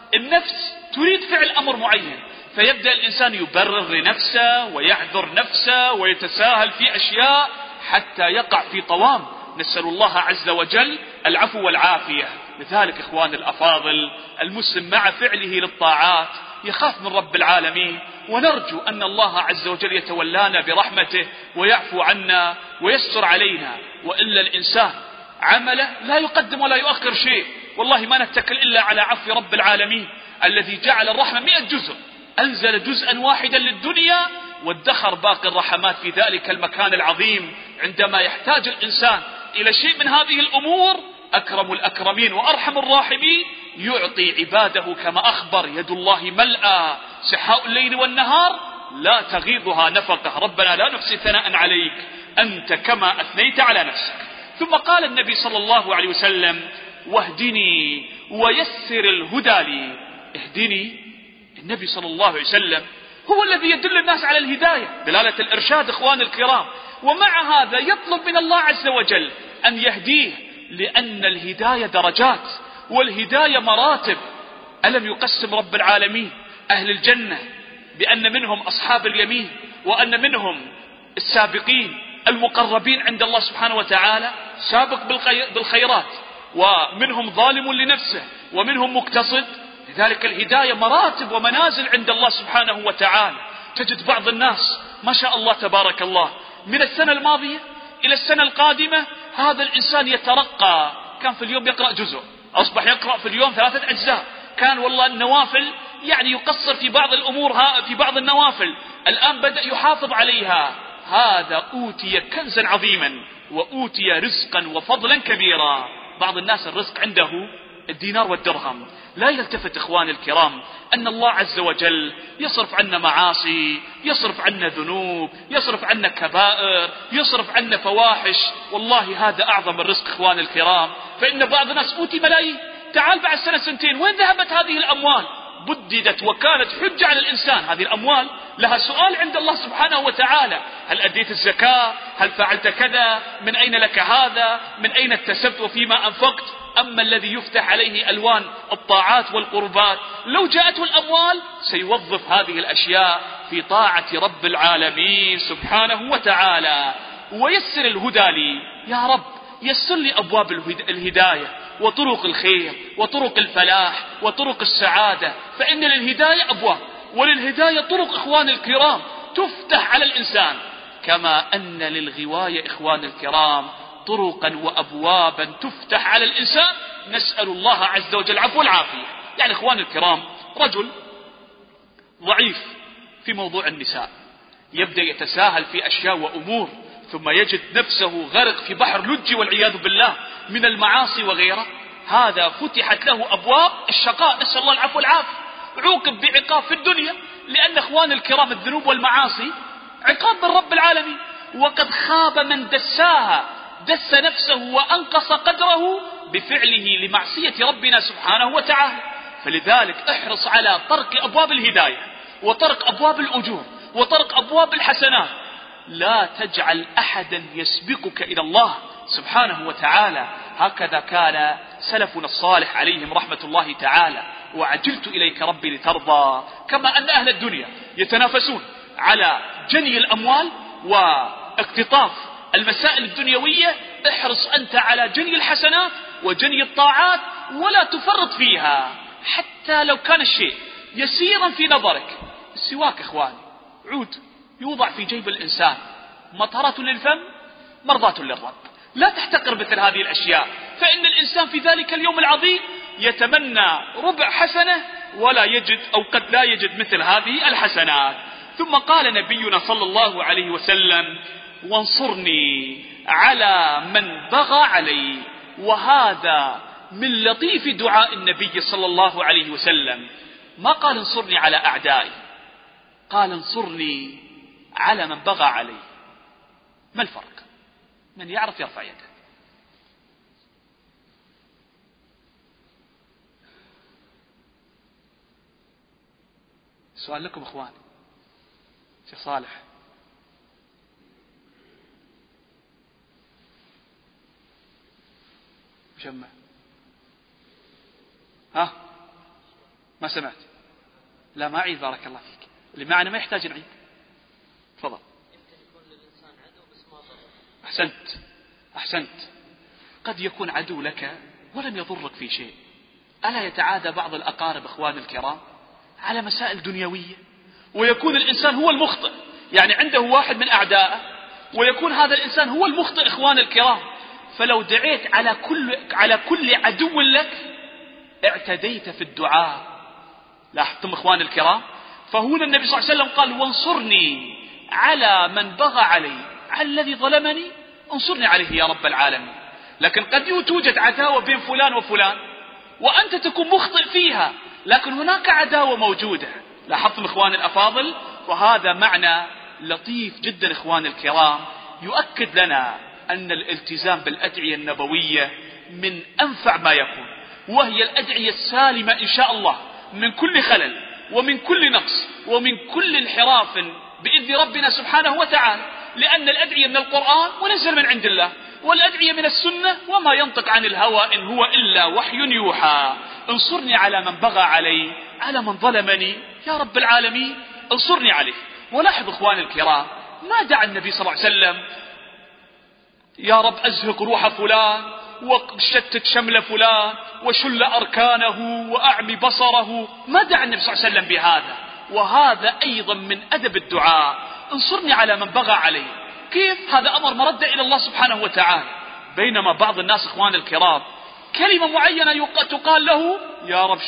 النفس تريد فعل أمر معين، فيبدأ الإنسان يبرر لنفسه ويعذر نفسه ويتساهل في أشياء حتى يقع في طوام. نسأل الله عز وجل العفو والعافية. لذلك إخوان الأفاضل، المسلم مع فعله للطاعات يخاف من رب العالمين، ونرجو أن الله عز وجل يتولانا برحمته ويعفو عنا ويستر علينا. وإلا الإنسان عمله لا يقدم ولا يؤخر شيء. والله ما نتكل إلا على عفو رب العالمين الذي جعل الرحمة 100 جزء، أنزل جزءا واحدا للدنيا وادخر باقي الرحمات في ذلك المكان العظيم. عندما يحتاج الإنسان إلى شيء من هذه الأمور، أكرم الأكرمين وأرحم الراحمين يعطي عباده كما أخبر: يد الله ملأى سحاء الليل والنهار لا تغيضها نفقة. ربنا لا نحصي ثناء عليك أنت كما أثنيت على نفسك. ثم قال النبي صلى الله عليه وسلم: واهدني ويسر الهدى لي. اهدني، النبي صلى الله عليه وسلم هو الذي يدل الناس على الهداية، دلالة الإرشاد إخوان الكرام. ومع هذا يطلب من الله عز وجل أن يهديه، لأن الهداية درجات والهداية مراتب. ألم يقسم رب العالمين أهل الجنة بأن منهم أصحاب اليمين وأن منهم السابقين المقربين عند الله سبحانه وتعالى، سابق بالخيرات، ومنهم ظالم لنفسه ومنهم مقتصد. لذلك الهداية مراتب ومنازل عند الله سبحانه وتعالى. تجد بعض الناس ما شاء الله تبارك الله من السنة الماضية إلى السنة القادمة هذا الإنسان يترقى كان في اليوم يقرأ جزء، أصبح يقرأ في اليوم 3 أجزاء. كان والله النوافل يعني يقصر في بعض الأمور، في بعض النوافل، الآن بدأ يحافظ عليها. هذا أوتي كنزا عظيما وأوتي رزقا وفضلا كبيرا. بعض الناس الرزق عنده الدينار والدرهم، لا يلتفت إخواني الكرام أن الله عز وجل يصرف عنا معاصي، يصرف عنا ذنوب، يصرف عنا كبائر، يصرف عنا فواحش. والله هذا أعظم الرزق إخواني الكرام. فإن بعض الناس أوتي ملايين، تعال بعد سنة سنتين وين ذهبت هذه الأموال؟ بددت وكانت حجة على الإنسان. هذه الأموال لها سؤال عند الله سبحانه وتعالى: هل أديت الزكاة؟ هل فعلت كذا؟ من أين لك هذا؟ من أين اكتسبت وفيما أنفقت؟ أما الذي يفتح عليه ألوان الطاعات والقربات، لو جاءته الأموال سيوظف هذه الأشياء في طاعة رب العالمين سبحانه وتعالى. ويسر الهدى لي يا رب، يسر لي أبواب الهداية وطرق الخير وطرق الفلاح وطرق السعادة. فإن للهداية أبواب، وللهداية طرق إخوان الكرام تفتح على الإنسان، كما أن للغواية إخوان الكرام طرقا وأبوابا تفتح على الإنسان. نسأل الله عز وجل العفو والعافية. يعني إخوان الكرام، رجل ضعيف في موضوع النساء يبدأ يتساهل في أشياء وأمور، ثم يجد نفسه غرق في بحر لج والعياذ بالله من المعاصي وغيره. هذا فتحت له أبواب الشقاء، نسأل الله العفو والعافية. عوقب بعقاب في الدنيا، لأن إخوان الكرام الذنوب والمعاصي عقاب من رب العالمين. وقد خاب من دساها، دس نفسه وأنقص قدره بفعله لمعصية ربنا سبحانه وتعالى. فلذلك احرص على طرق أبواب الهداية وطرق أبواب الأجور وطرق أبواب الحسنات. لا تجعل أحدا يسبقك إلى الله سبحانه وتعالى. هكذا كان سلفنا الصالح عليهم رحمة الله تعالى. وعجلت إليك ربي لترضى. كما أن أهل الدنيا يتنافسون على جني الأموال واقتطاف المسائل الدنيوية، احرص أنت على جني الحسنات وجني الطاعات، ولا تفرط فيها حتى لو كان الشيء يسيرا في نظرك. السواك إخواني عود يوضع في جيب الإنسان، مطهرة للفم مرضاة للرب. لا تحتقر مثل هذه الأشياء، فإن الإنسان في ذلك اليوم العظيم يتمنى ربع حسنة ولا يجد، أو قد لا يجد مثل هذه الحسنات. ثم قال نبينا صلى الله عليه وسلم: وانصرني على من بغى علي. وهذا من لطيف دعاء النبي صلى الله عليه وسلم. ما قال انصرني على أعدائي، قال انصرني على من بغى علي. ما الفرق؟ من يعرف يرفع يده. سؤال لكم اخوان. شيخ صالح، مجمع، ها ما سمعت؟ لا ما عيد، بارك الله فيك. اللي معنا ما يحتاج نعيد. تفضل. أحسنت. قد يكون عدو لك ولم يضرك في شيء. ألا يتعادى بعض الأقارب إخوان الكرام على مسائل دنيوية، ويكون الإنسان هو المخطئ. يعني عنده واحد من أعدائه ويكون هذا الإنسان هو المخطئ إخوان الكرام. فلو دعيت على كل عدو لك اعتديت في الدعاء. لاحظتم إخوان الكرام؟ فهنا النبي صلى الله عليه وسلم قال: وانصرني على من بغى علي. على الذي ظلمني انصرني عليه يا رب العالمين. لكن قد توجد عداوة بين فلان وفلان وأنت تكون مخطئ فيها، لكن هناك عداوة موجودة. لاحظتم إخوان الأفاضل؟ وهذا معنى لطيف جدا إخوان الكرام يؤكد لنا أن الالتزام بالأدعية النبوية من أنفع ما يكون، وهي الأدعية السالمة إن شاء الله من كل خلل ومن كل نقص ومن كل انحراف بإذن ربنا سبحانه وتعالى. لأن الأدعية من القرآن ونزل من عند الله، والأدعية من السنة وما ينطق عن الهوى إن هو إلا وحي يوحى. انصرني على من بغى علي، على من ظلمني يا رب العالمين انصرني عليه. ولاحظ إخواني الكرام، ما دعا النبي صلى الله عليه وسلم يا رب أزهق روح فلان وشتت شمل فلان وشل أركانه وأعمي بصره. ما دعا النبي صلى الله عليه وسلم بهذا. وهذا أيضا من أدب الدعاء، انصرني على من بغى علي. كيف؟ هذا أمر مرد إلى الله سبحانه وتعالى. بينما بعض الناس إخوان الكرام كلمة معينة تقال له: يا رب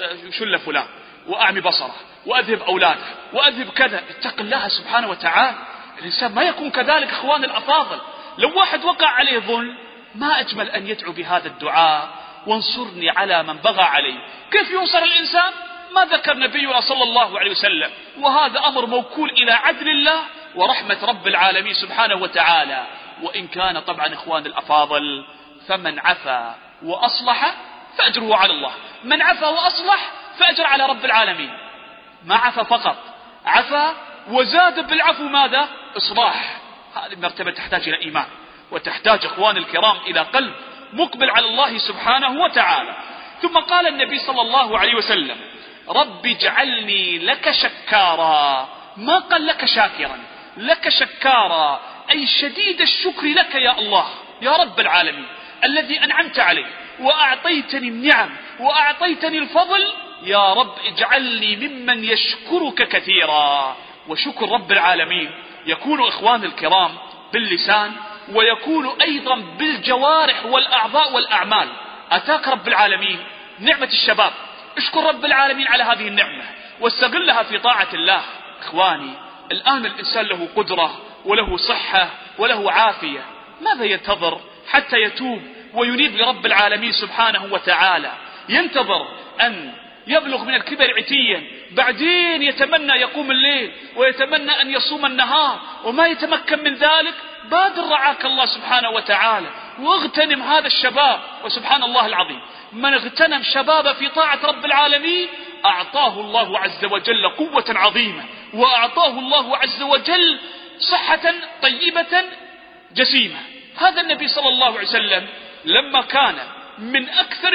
شل فلان وأعمي بصره وأذهب أولاده وأذهب كذا. اتق الله سبحانه وتعالى. الإنسان ما يكون كذلك أخوان الأفاضل. لو واحد وقع عليه ظلم ما أجمل أن يدعو بهذا الدعاء: وانصرني على من بغى علي. كيف ينصر الإنسان؟ ما ذكر نبينا صلى الله عليه وسلم، وهذا أمر موكول إلى عدل الله ورحمة رب العالمين سبحانه وتعالى. وإن كان طبعا إخوان الأفاضل فمن عفا وأصلح فأجره على الله. من عفا وأصلح فأجر على رب العالمين. ما عفا فقط، عفا وزاد بالعفو ماذا؟ إصلاح. هذه المرتبة تحتاج إلى إيمان، وتحتاج إخوان الكرام إلى قلب مقبل على الله سبحانه وتعالى. ثم قال النبي صلى الله عليه وسلم: رب اجعلني لك شكارا. ما قال لك شاكرا، لك شكارا، أي شديد الشكر لك يا الله يا رب العالمين الذي أنعمت علي وأعطيتني النعم وأعطيتني الفضل. يا رب اجعلني ممن يشكرك كثيرا. وشكر رب العالمين يكون إخوان الكرام باللسان، ويكون أيضا بالجوارح والأعضاء والأعمال. أتاك رب العالمين نعمة الشباب، اشكر رب العالمين على هذه النعمة واستغلها في طاعة الله. إخواني، الآن الإنسان له قدرة وله صحة وله عافية، ماذا ينتظر حتى يتوب وينيب لرب العالمين سبحانه وتعالى؟ ينتظر أن يبلغ من الكبر عتيا، بعدين يتمنى يقوم الليل ويتمنى أن يصوم النهار وما يتمكن من ذلك؟ بادر رعاك الله سبحانه وتعالى واغتنم هذا الشباب. وسبحان الله العظيم، من اغتنم شباب في طاعة رب العالمين أعطاه الله عز وجل قوة عظيمة، وأعطاه الله عز وجل صحة طيبة جسيمة. هذا النبي صلى الله عليه وسلم لما كان من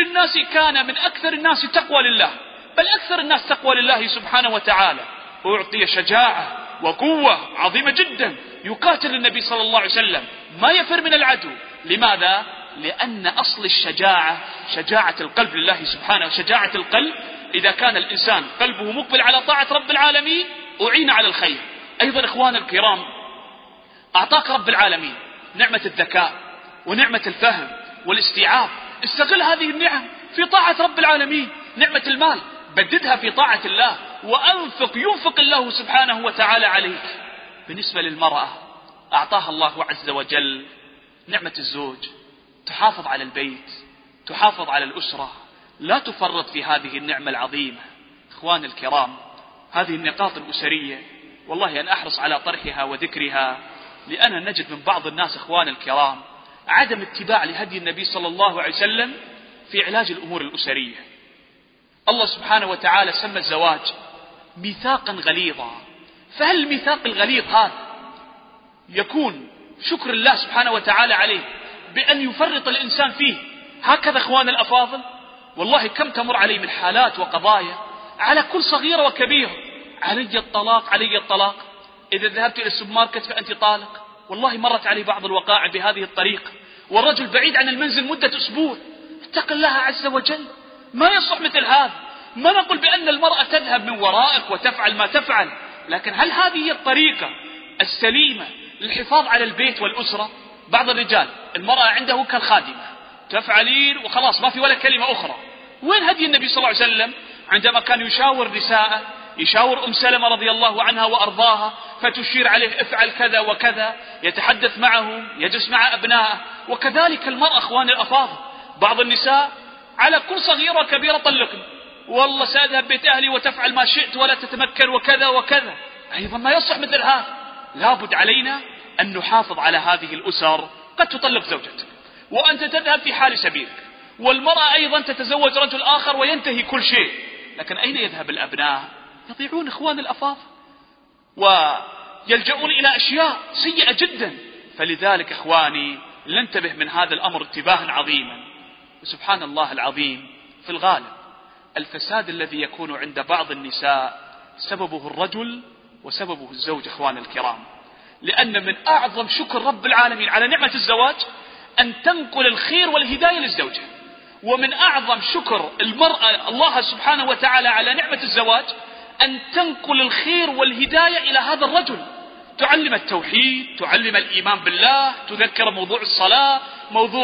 أكثر الناس تقوى لله، بل أكثر الناس تقوى لله سبحانه وتعالى، أعطي شجاعة وقوة عظيمة جدا يقاتل النبي صلى الله عليه وسلم، ما يفر من العدو. لماذا؟ لأن أصل الشجاعة شجاعة القلب لله سبحانه. شجاعة القلب إذا كان الإنسان قلبه مقبل على طاعة رب العالمين أعين على الخير. أيضا إخوان الكرام، أعطاك رب العالمين نعمة الذكاء ونعمة الفهم والاستيعاب، استغل هذه النعم في طاعة رب العالمين. نعمة المال بددها في طاعة الله، وأنفق ينفق الله سبحانه وتعالى عليك. بالنسبة للمرأة أعطاها الله عز وجل نعمة الزوج، تحافظ على البيت، تحافظ على الأسرة، لا تفرط في هذه النعمة العظيمة. إخوان الكرام، هذه النقاط الأسرية والله أن أحرص على طرحها وذكرها، لأننا نجد من بعض الناس إخوان الكرام عدم اتباع لهدي النبي صلى الله عليه وسلم في علاج الأمور الأسرية. الله سبحانه وتعالى سمى الزواج ميثاقا غليظا، فهل الميثاق الغليظ هذا يكون شكر الله سبحانه وتعالى عليه بأن يفرط الإنسان فيه؟ هكذا إخوان الأفاضل، والله كم تمر علي من حالات وقضايا على كل صغيرة وكبيرة: علي الطلاق علي الطلاق، إذا ذهبت إلى السوبر ماركت فأنت طالق. والله مرت علي بعض الوقائع بهذه الطريقة، والرجل بعيد عن المنزل مدة أسبوع. اتق الله عز وجل، ما يصح مثل هذا. ما نقول بأن المرأة تذهب من ورائك وتفعل ما تفعل، لكن هل هذه هي الطريقة السليمة للحفاظ على البيت والأسرة؟ بعض الرجال المرأة عنده كالخادمة، تفعلين وخلاص، ما في ولا كلمة أخرى. وين هدي النبي صلى الله عليه وسلم عندما كان يشاور نساءه؟ يشاور أم سلمة رضي الله عنها وأرضاها فتشير عليه: افعل كذا وكذا، يتحدث معه، يجلس مع أبنائه. وكذلك المرأة إخوان الأفاضل، بعض النساء على كل صغيرة وكبيرة: طلقني، والله سأذهب بيت أهلي وتفعل ما شئت ولا تتمكن وكذا وكذا. أيضا ما يصح مثل هذا. لابد علينا أن نحافظ على هذه الأسر. قد تطلق زوجتك وأنت تذهب في حال سبيلك، والمرأة أيضا تتزوج رجل آخر وينتهي كل شيء، لكن أين يذهب الأبناء؟ يضيعون إخوان الأفاضل ويلجؤون إلى أشياء سيئة جدا. فلذلك إخواني لننتبه من هذا الأمر انتباها عظيما. وسبحان الله العظيم، في الغالب الفساد الذي يكون عند بعض النساء سببه الرجل وسببه الزوج إخوان الكرام، لأن من أعظم شكر رب العالمين على نعمة الزواج أن تنقل الخير والهداية للزوجة، ومن أعظم شكر المرأة الله سبحانه وتعالى على نعمة الزواج أن تنقل الخير والهداية إلى هذا الرجل، تعلم التوحيد، تعلم الإيمان بالله، تذكر موضوع الصلاة، موضوع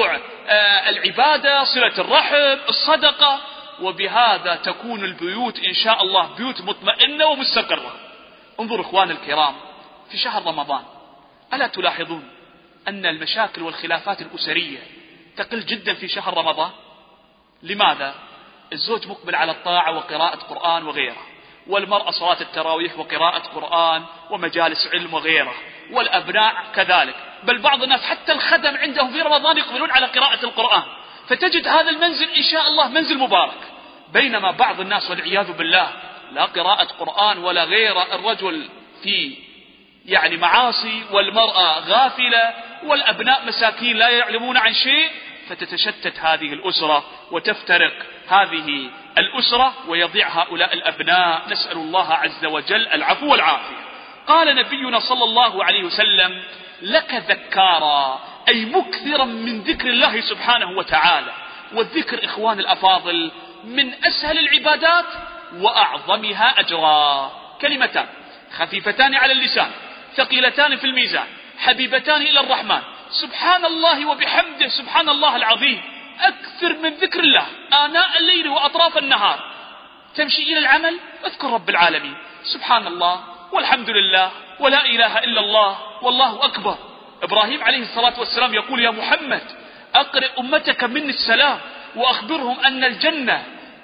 العبادة، صلة الرحم، الصدقة، وبهذا تكون البيوت إن شاء الله بيوت مطمئنة ومستقرة. انظروا إخوان الكرام، في شهر رمضان ألا تلاحظون أن المشاكل والخلافات الأسرية تقل جدا في شهر رمضان؟ لماذا؟ الزوج مقبل على الطاعة وقراءة قرآن وغيره، والمرأة صلاة التراويح وقراءة قرآن ومجالس علم وغيره، والأبناء كذلك، بل بعض الناس حتى الخدم عندهم في رمضان يقبلون على قراءة القرآن، فتجد هذا المنزل إن شاء الله منزل مبارك. بينما بعض الناس والعياذ بالله لا قراءة قرآن ولا غيره، الرجل في معاصي، والمرأة غافلة، والأبناء مساكين لا يعلمون عن شيء، فتتشتت هذه الأسرة وتفترق هذه الأسرة ويضيع هؤلاء الأبناء. نسأل الله عز وجل العفو والعافية. قال نبينا صلى الله عليه وسلم: لك ذكارا، أي مكثرا من ذكر الله سبحانه وتعالى. والذكر إخوان الأفاضل من أسهل العبادات وأعظمها أجرا. كلمتان خفيفتان على اللسان، ثقيلتان في الميزان، حبيبتان إلى الرحمن، سبحان الله وبحمده سبحان الله العظيم. أكثر من ذكر الله آناء الليل وأطراف النهار. تمشي إلى العمل اذكر رب العالمين، سبحان الله والحمد لله ولا إله إلا الله والله أكبر. إبراهيم عليه الصلاة والسلام يقول: يا محمد أقرئ أمتك مني السلام، وأخبرهم أن الجنة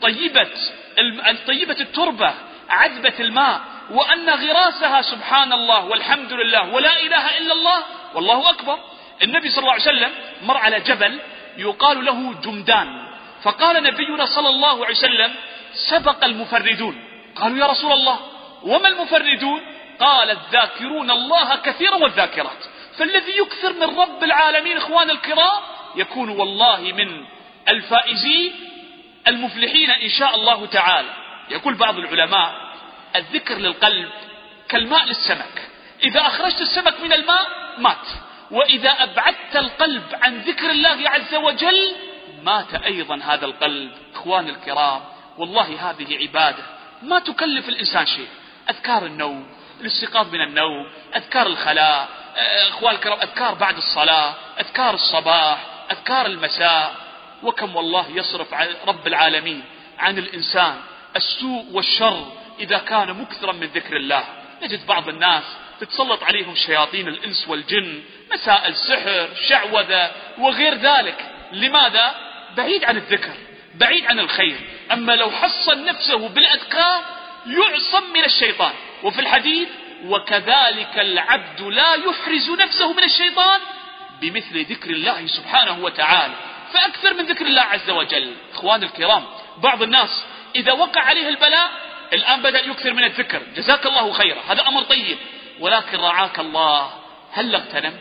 طيبة التربة عذبة الماء، وأن غراسها سبحان الله والحمد لله ولا إله إلا الله والله أكبر. النبي صلى الله عليه وسلم مر على جبل يقال له جمدان، فقال نبينا صلى الله عليه وسلم: سبق المفردون. قالوا: يا رسول الله وما المفردون؟ قال: الذاكرون الله كثيرا والذاكرات. فالذي يكثر من رب العالمين إخوان الكرام يكون والله من الفائزين المفلحين إن شاء الله تعالى. يقول بعض العلماء: الذكر للقلب كالماء للسمك، إذا أخرجت السمك من الماء مات، وإذا أبعدت القلب عن ذكر الله عز وجل مات أيضا هذا القلب. إخوان الكرام والله هذه عبادة ما تكلف الإنسان شيء. أذكار النوم، الاستيقاظ من النوم، أذكار الخلاء، إخوان الكرام أذكار بعد الصلاة، أذكار الصباح، أذكار المساء. وكم والله يصرف رب العالمين عن الإنسان السوء والشر إذا كان مكثرا من ذكر الله. نجد بعض الناس تتسلط عليهم شياطين الإنس والجن، مسائل سحر، شعوذة وغير ذلك. لماذا؟ بعيد عن الذكر، بعيد عن الخير. أما لو حصن نفسه بالأذكار يعصم من الشيطان. وفي الحديث: وكذلك العبد لا يحرز نفسه من الشيطان بمثل ذكر الله سبحانه وتعالى. فأكثر من ذكر الله عز وجل. إخوان الكرام بعض الناس إذا وقع عليه البلاء الآن بدأ يكثر من الذكر، جزاك الله خيرا، هذا أمر طيب، ولكن رعاك الله، هل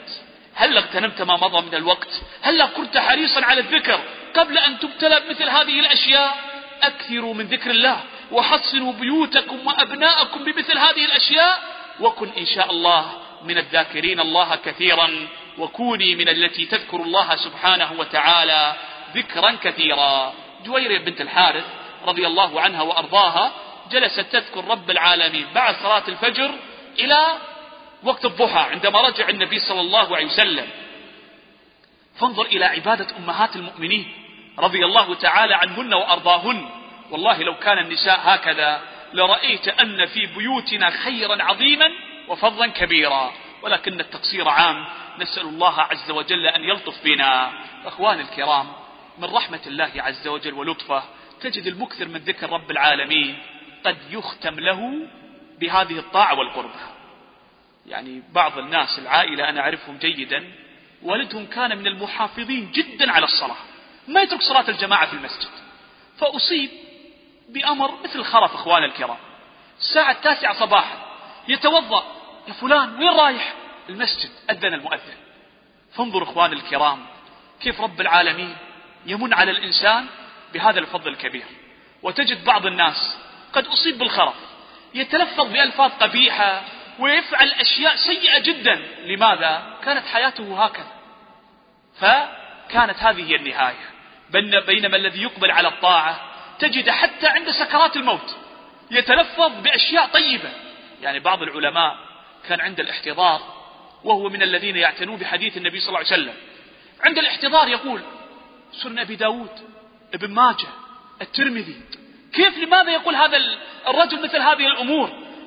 اغتنمت ما مضى من الوقت؟ هل كنت حريصا على الذكر قبل أن تبتلى بمثل هذه الأشياء؟ أكثروا من ذكر الله، وحصنوا بيوتكم وأبناءكم بمثل هذه الأشياء، وكن إن شاء الله من الذاكرين الله كثيرا، وكوني من التي تذكر الله سبحانه وتعالى ذكرا كثيرا. جويرية بنت الحارث رضي الله عنها وأرضاها جلست تذكر رب العالمين بعد صلاة الفجر إلى وقت الضحى عندما رجع النبي صلى الله عليه وسلم. فانظر إلى عبادة أمهات المؤمنين رضي الله تعالى عنهن وأرضاهن. والله لو كان النساء هكذا لرأيت أن في بيوتنا خيرا عظيما وفضلا كبيرا، ولكن التقصير عام. نسأل الله عز وجل أن يلطف بنا. أخوان الكرام من رحمة الله عز وجل ولطفه تجد المكثر من ذكر رب العالمين قد يختم له بهذه الطاعة والقربة. بعض الناس العائلة أنا أعرفهم جيدا، والدهم كان من المحافظين جدا على الصلاة، ما يترك صلاة الجماعة في المسجد، فأصيب بأمر مثل الخرف. إخوان الكرام الساعة 9 صباحا يتوضأ: يا فلان وين رايح؟ المسجد. أذن المؤذن. فانظر إخوان الكرام كيف رب العالمين يمن على الإنسان بهذا الفضل الكبير. وتجد بعض الناس قد أصيب بالخرف يتلفظ بألفاظ قبيحة ويفعل أشياء سيئة جدا. لماذا؟ كانت حياته هكذا، فكانت هذه النهاية. بينما الذي يقبل على الطاعة تجد حتى عند سكرات الموت يتلفظ بأشياء طيبة. بعض العلماء كان عند الاحتضار، وهو من الذين يعتنون بحديث النبي صلى الله عليه وسلم، عند الاحتضار يقول: سنن أبي داود، ابن ماجه، الترمذي. كيف لماذا يقول هذا الرجل مثل هذه الأمور؟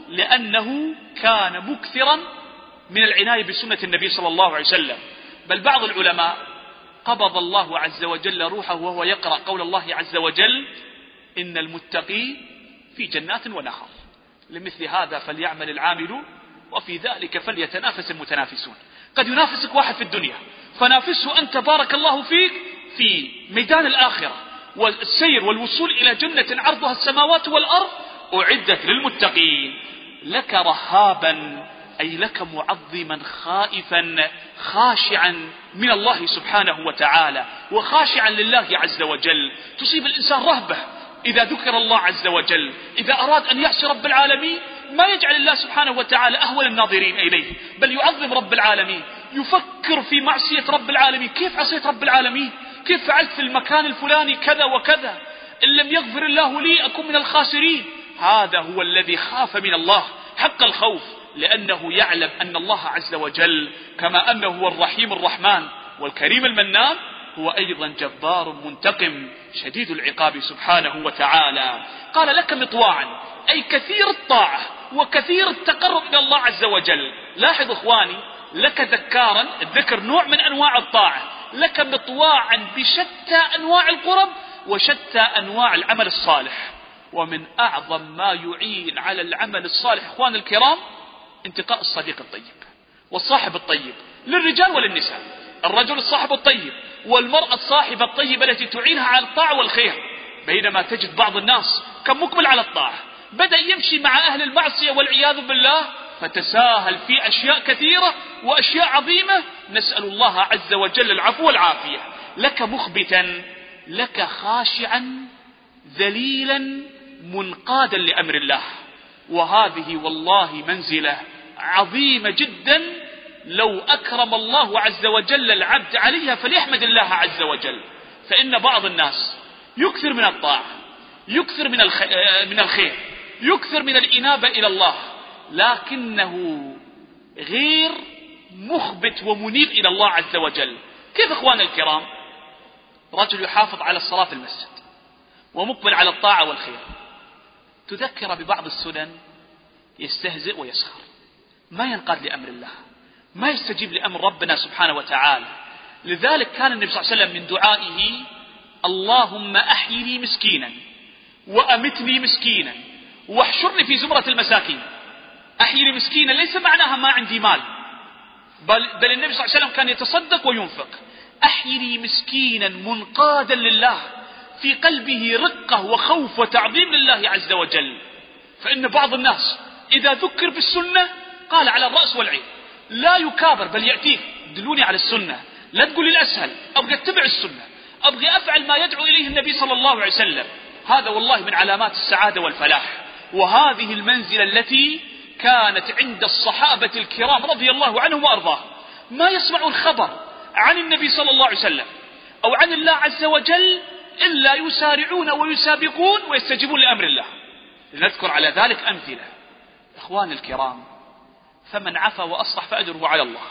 لأنه كان مكثرا من العناية بسنة النبي صلى الله عليه وسلم. بل بعض العلماء قبض الله عز وجل روحه وهو يقرأ قول الله عز وجل: إن المتقين في جنات ونهر. لمثل هذا فليعمل العاملون وفي ذلك فليتنافس المتنافسون. قد ينافسك واحد في الدنيا، فنافسه أنت بارك الله فيك في ميدان الآخرة، والسير والوصول إلى جنة عرضها السماوات والأرض أعدت للمتقين. لك رهابا أي لك معظما خائفا خاشعا من الله سبحانه وتعالى وخاشعا لله عز وجل. تصيب الإنسان رهبة إذا ذكر الله عز وجل. إذا أراد أن يعصي رب العالمين ما يجعل الله سبحانه وتعالى أهون الناظرين إليه، بل يعظم رب العالمين، يفكر في معصية رب العالمين. كيف عصيت رب العالمين؟ كيف فعلت في المكان الفلاني كذا وكذا؟ إن لم يغفر الله لي أكون من الخاسرين. هذا هو الذي خاف من الله حق الخوف، لأنه يعلم أن الله عز وجل كما أنه هو الرحيم الرحمن والكريم المنان هو أيضا جبار منتقم شديد العقاب سبحانه وتعالى. قال: لك مطواعا أي كثير الطاعة وكثير التقرب إلى الله عز وجل. لاحظ إخواني، لك ذكارا، الذكر نوع من أنواع الطاعة، لك مطواعا بشتى أنواع القرب وشتى أنواع العمل الصالح. ومن أعظم ما يعين على العمل الصالح إخوان الكرام انتقاء الصديق الطيب والصاحب الطيب للرجال وللنساء. الرجل الصاحب الطيب والمرأة الصاحبة الطيبة التي تعينها على الطاعة والخير. بينما تجد بعض الناس كم مقبل على الطاعة بدأ يمشي مع أهل المعصية والعياذ بالله، فتساهل في أشياء كثيرة وأشياء عظيمة. نسأل الله عز وجل العفو والعافية. لك مخبتا، لك خاشعا ذليلا منقادا لأمر الله. وهذه والله منزلة عظيمة جدا، لو أكرم الله عز وجل العبد عليها فليحمد الله عز وجل. فإن بعض الناس يكثر من الطاعة، يكثر من الخير، يكثر من الإنابة إلى الله، لكنه غير مخبت ومنيب إلى الله عز وجل. كيف إخوان الكرام؟ رجل يحافظ على الصلاة في المسجد ومقبل على الطاعة والخير، تذكر ببعض السنن يستهزئ ويسخر، ما ينقاد لأمر الله، ما يستجيب لأمر ربنا سبحانه وتعالى. لذلك كان النبي صلى الله عليه وسلم من دعائه: اللهم أحيني مسكينا وأمتني مسكينا واحشرني في زمرة المساكين. أحيني مسكينا ليس معناها ما عندي مال، بل النبي صلى الله عليه وسلم كان يتصدق وينفق. أحيني مسكينا منقادا لله، في قلبه رقة وخوف وتعظيم لله عز وجل. فإن بعض الناس إذا ذكر بالسنة قال على الرأس والعين، لا يكابر بل يأتيه: دلوني على السنة، لا تقول لي الأسهل، أبغى أتبع السنة، أبغى أفعل ما يدعو إليه النبي صلى الله عليه وسلم. هذا والله من علامات السعادة والفلاح. وهذه المنزلة التي كانت عند الصحابة الكرام رضي الله عنهم وأرضاهم. ما يسمعون خبر عن النبي صلى الله عليه وسلم أو عن الله عز وجل إلا يسارعون ويسابقون ويستجيبون لأمر الله. لنذكر على ذلك أمثلة. إخوان الكرام، فمن عفا وأصلح فأجره على الله.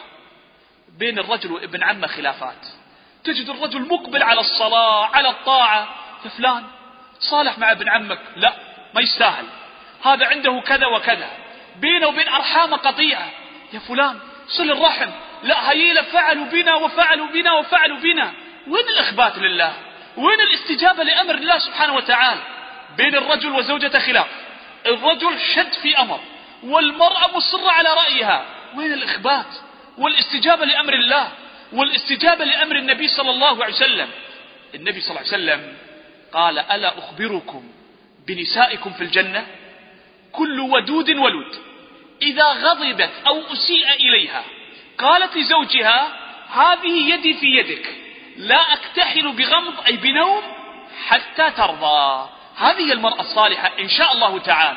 بين الرجل وابن عمه خلافات، تجد الرجل مقبل على الصلاة على الطاعة: يا فلان صالح مع ابن عمك، لا ما يستاهل، هذا عنده كذا وكذا، بينه وبين أرحام قطيعة: يا فلان صل الرحم، لا هيلا فعلوا بنا وفعلوا بنا وفعلوا بنا. وين الإخبات لله؟ وين الاستجابة لأمر الله سبحانه وتعالى؟ بين الرجل وزوجته خلاف، الرجل شد في أمر والمرأة مصرة على رأيها، وين الإخبات والاستجابة لأمر الله والاستجابة لأمر النبي صلى الله عليه وسلم؟ النبي صلى الله عليه وسلم قال: ألا أخبركم بنسائكم في الجنة؟ كل ودود ولود إذا غضبت أو أسيء إليها قالت لزوجها: هذه يدي في يدك، لا أكتحل بغمض أي بنوم حتى ترضى. هذه المرأة الصالحة إن شاء الله تعالى.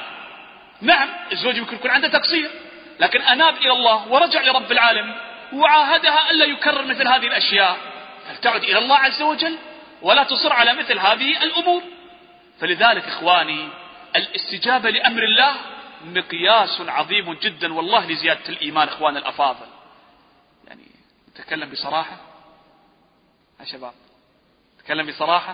نعم الزوج يمكن يكون عنده تقصير، لكن أناب إلى الله ورجع لرب العالمين وعاهدها ألا يكرر مثل هذه الأشياء، فلتعد إلى الله عز وجل ولا تصر على مثل هذه الأمور. فلذلك إخواني، الاستجابة لأمر الله مقياس عظيم جدا والله لزيادة الإيمان. إخوان الأفاضل، يعني نتكلم بصراحة يا شباب، تكلم بصراحة،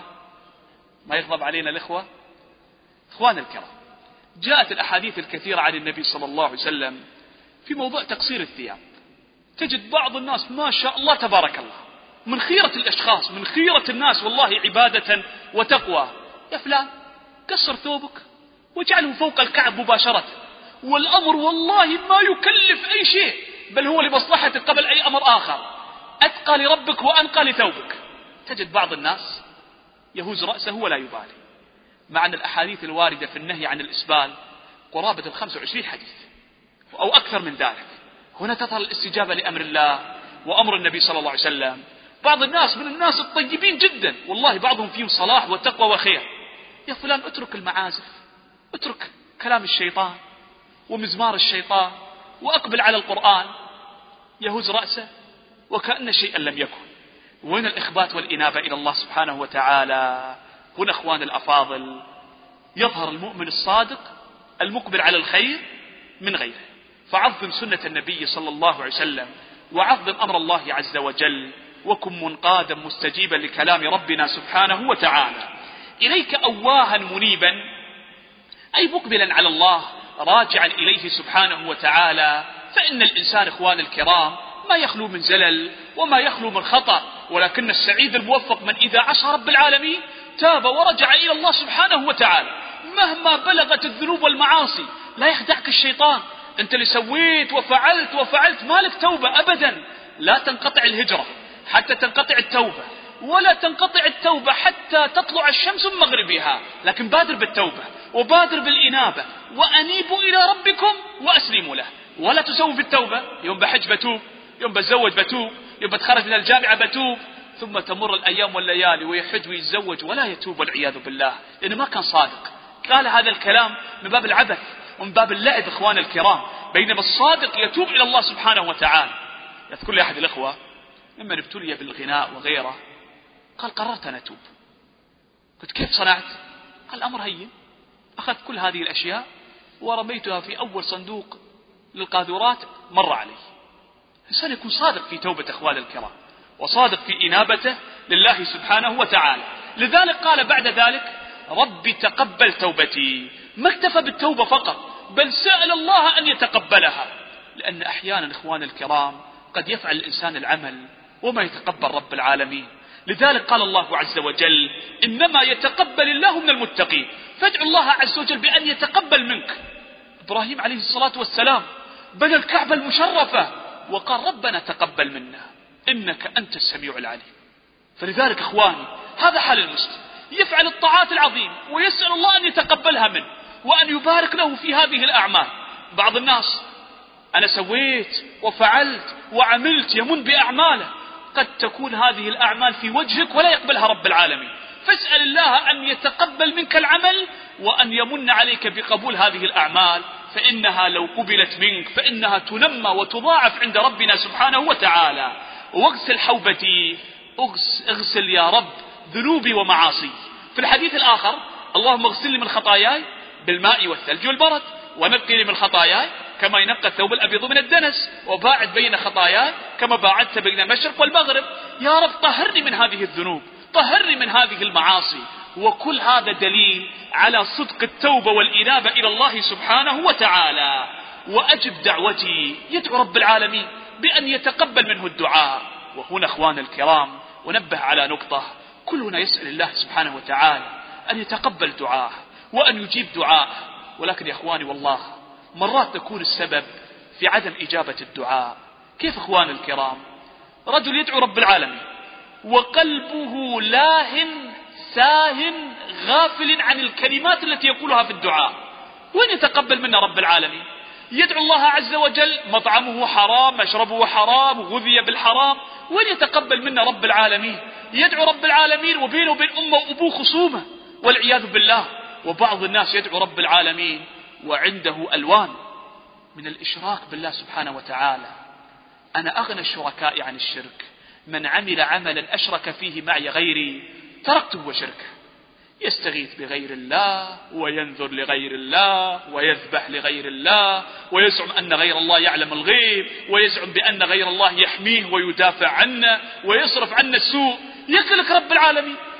ما يغضب علينا الإخوة. إخوان الكرام، جاءت الأحاديث الكثيرة عن النبي صلى الله عليه وسلم في موضوع تقصير الثياب. تجد بعض الناس ما شاء الله تبارك الله من خيرة الأشخاص، من خيرة الناس والله عبادة وتقوى، يا فلان قصر ثوبك واجعله فوق الكعب مباشرة، والأمر والله ما يكلف أي شيء، بل هو لمصلحتك قبل أي أمر آخر، أتقى لربك وأنقى لثوبك. تجد بعض الناس يهوز رأسه ولا يبالي، مع أن الأحاديث الواردة في النهي عن الإسبال قرابة 25 حديث أو أكثر من ذلك. هنا تظهر الاستجابة لأمر الله وأمر النبي صلى الله عليه وسلم. بعض الناس من الناس الطيبين جدا والله، بعضهم فيهم صلاح وتقوى وخير. يا فلان اترك المعازف، اترك كلام الشيطان ومزمار الشيطان وأقبل على القرآن. يهز رأسه وكأن شيئا لم يكن. وين الإخبات والإنابة إلى الله سبحانه وتعالى؟ هنا أخوان الأفاضل يظهر المؤمن الصادق المقبل على الخير من غيره. فعظم سنة النبي صلى الله عليه وسلم، وعظم أمر الله عز وجل، وكن منقادا مستجيبا لكلام ربنا سبحانه وتعالى. إليك أواها منيبا، أي مقبلا على الله راجعا إليه سبحانه وتعالى. فإن الإنسان إخوان الكرام ما يخلو من زلل وما يخلو من خطأ، ولكن السعيد الموفق من إذا عصى رب العالمين تاب ورجع إلى الله سبحانه وتعالى. مهما بلغت الذنوب والمعاصي لا يخدعك الشيطان، أنت اللي سويت وفعلت مالك توبة أبدا. لا تنقطع الهجرة حتى تنقطع التوبة، ولا تنقطع التوبة حتى تطلع الشمس من مغربها، لكن بادر بالتوبة وبادر بالإنابة، وأنيبوا إلى ربكم وأسلموا له. ولا تسوي في التوبة يوم بحج بتوب، يوم بتزوج بتوب، يوم بتخرج من الجامعة بتوب، ثم تمر الأيام والليالي ويحج ويتزوج ولا يتوب والعياذ بالله، لأنه ما كان صادق. قال هذا الكلام من باب العبث ومن باب اللعب إخوان الكرام، بينما الصادق يتوب إلى الله سبحانه وتعالى. يذكر لي أحد الإخوة ممن ابتلي بالغناء وغيره، قال قررت أن أتوب. قلت كيف صنعت؟ قال الأمر هين، أخذت كل هذه الأشياء ورميتها في أول صندوق للقاذورات مر علي. الإنسان يكون صادق في توبة أخوان الكرام وصادق في إنابته لله سبحانه وتعالى. لذلك قال بعد ذلك ربي تقبل توبتي. ما اكتفى بالتوبة فقط، بل سأل الله أن يتقبلها، لأن أحيانا إخوان الكرام قد يفعل الإنسان العمل وما يتقبل رب العالمين. لذلك قال الله عز وجل إنما يتقبل الله من المتقين. فادع الله عز وجل بأن يتقبل منك. إبراهيم عليه الصلاة والسلام بنى الكعبة المشرفة وقال ربنا تقبل منا إنك أنت السميع العليم. فلذلك إخواني هذا حال المسلم، يفعل الطاعات العظيمة ويسأل الله أن يتقبلها منه وأن يبارك له في هذه الأعمال. بعض الناس أنا سويت وفعلت وعملت يمن بأعماله، قد تكون هذه الأعمال في وجهك ولا يقبلها رب العالمين. فاسأل الله أن يتقبل منك العمل وأن يمن عليك بقبول هذه الأعمال، فإنها لو قبلت منك فإنها تنمى وتضاعف عند ربنا سبحانه وتعالى. واغسل حوبتي، اغسل يا رب ذنوبي ومعاصي. في الحديث الآخر اللهم اغسل لي من خطاياي بالماء والثلج والبرد، ونقي لي من خطاياي كما ينقى الثوب الأبيض من الدنس، وباعد بين خطاياي كما باعدت بين المشرق والمغرب. يا رب طهرني من هذه الذنوب، طهرني من هذه المعاصي. وكل هذا دليل على صدق التوبة والإنابة إلى الله سبحانه وتعالى. وأجب دعوتي، يدعو رب العالمين بأن يتقبل منه الدعاء. وهنا أخوان الكرام ونبه على نقطة، كلنا يسأل الله سبحانه وتعالى أن يتقبل دعاءه وأن يجيب دعاءه، ولكن يا أخواني والله مرات تكون السبب في عدم إجابة الدعاء. كيف أخوان الكرام؟ رجل يدعو رب العالمين وقلبه ساهن غافل عن الكلمات التي يقولها في الدعاء، وين يتقبل منا رب العالمين؟ يدعو الله عز وجل مطعمه حرام، مشربه حرام، غذي بالحرام، وين يتقبل منا رب العالمين؟ يدعو رب العالمين وبينه وبين أمه وأبوه خصومة والعياذ بالله. وبعض الناس يدعو رب العالمين وعنده ألوان من الإشراك بالله سبحانه وتعالى. أنا أغنى الشركاء عن الشرك، من عمل عملا أشرك فيه معي غيري تركته وشركه. يستغيث بغير الله وينذر لغير الله ويذبح لغير الله ويزعم أن غير الله يعلم الغيب ويزعم بأن غير الله يحميه ويدافع عنه ويصرف عنه السوء. يكلك رب العالمين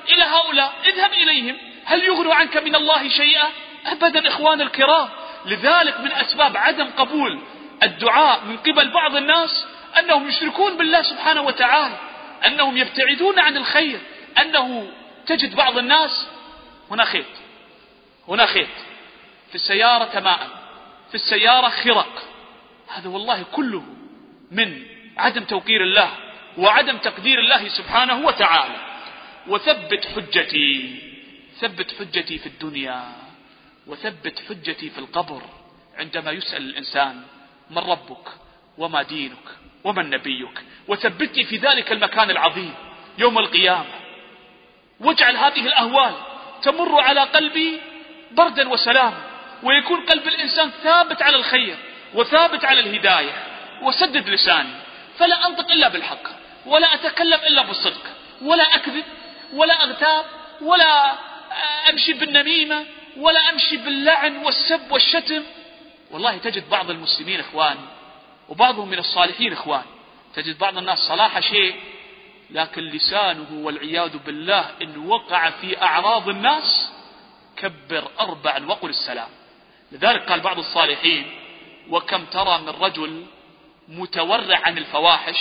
إلى هؤلاء، اذهب إليهم، هل يغنوا عنك من الله شيئا؟ أبدا إخوان الكرام. لذلك من أسباب عدم قبول الدعاء من قبل بعض الناس أنهم يشركون بالله سبحانه وتعالى، أنهم يبتعدون عن الخير، أنه تجد بعض الناس هنا خيط، هنا خيط، في السيارة ماء، في السيارة خرق. هذا والله كله من عدم توقير الله وعدم تقدير الله سبحانه وتعالى. وثبت حجتي، ثبت حجتي في الدنيا، وثبت حجتي في القبر، عندما يسأل الإنسان من ربك وما دينك ومن نبيك، وثبتني في ذلك المكان العظيم يوم القيامة. واجعل هذه الأهوال تمر على قلبي بردا وسلاما، ويكون قلب الإنسان ثابت على الخير وثابت على الهداية. وسدد لساني فلا أنطق إلا بالحق، ولا أتكلم إلا بالصدق، ولا أكذب ولا أغتاب، ولا أمشي بالنميمة، ولا أمشي باللعن والسب والشتم. والله تجد بعض المسلمين إخواني، وبعضهم من الصالحين إخواني، تجد بعض الناس صلاح شيء، لكن لسانه والعياذ بالله إن وقع في أعراض الناس كبر 4 وقل السلام. لذلك قال بعض الصالحين: وكم ترى من رجل متورع عن الفواحش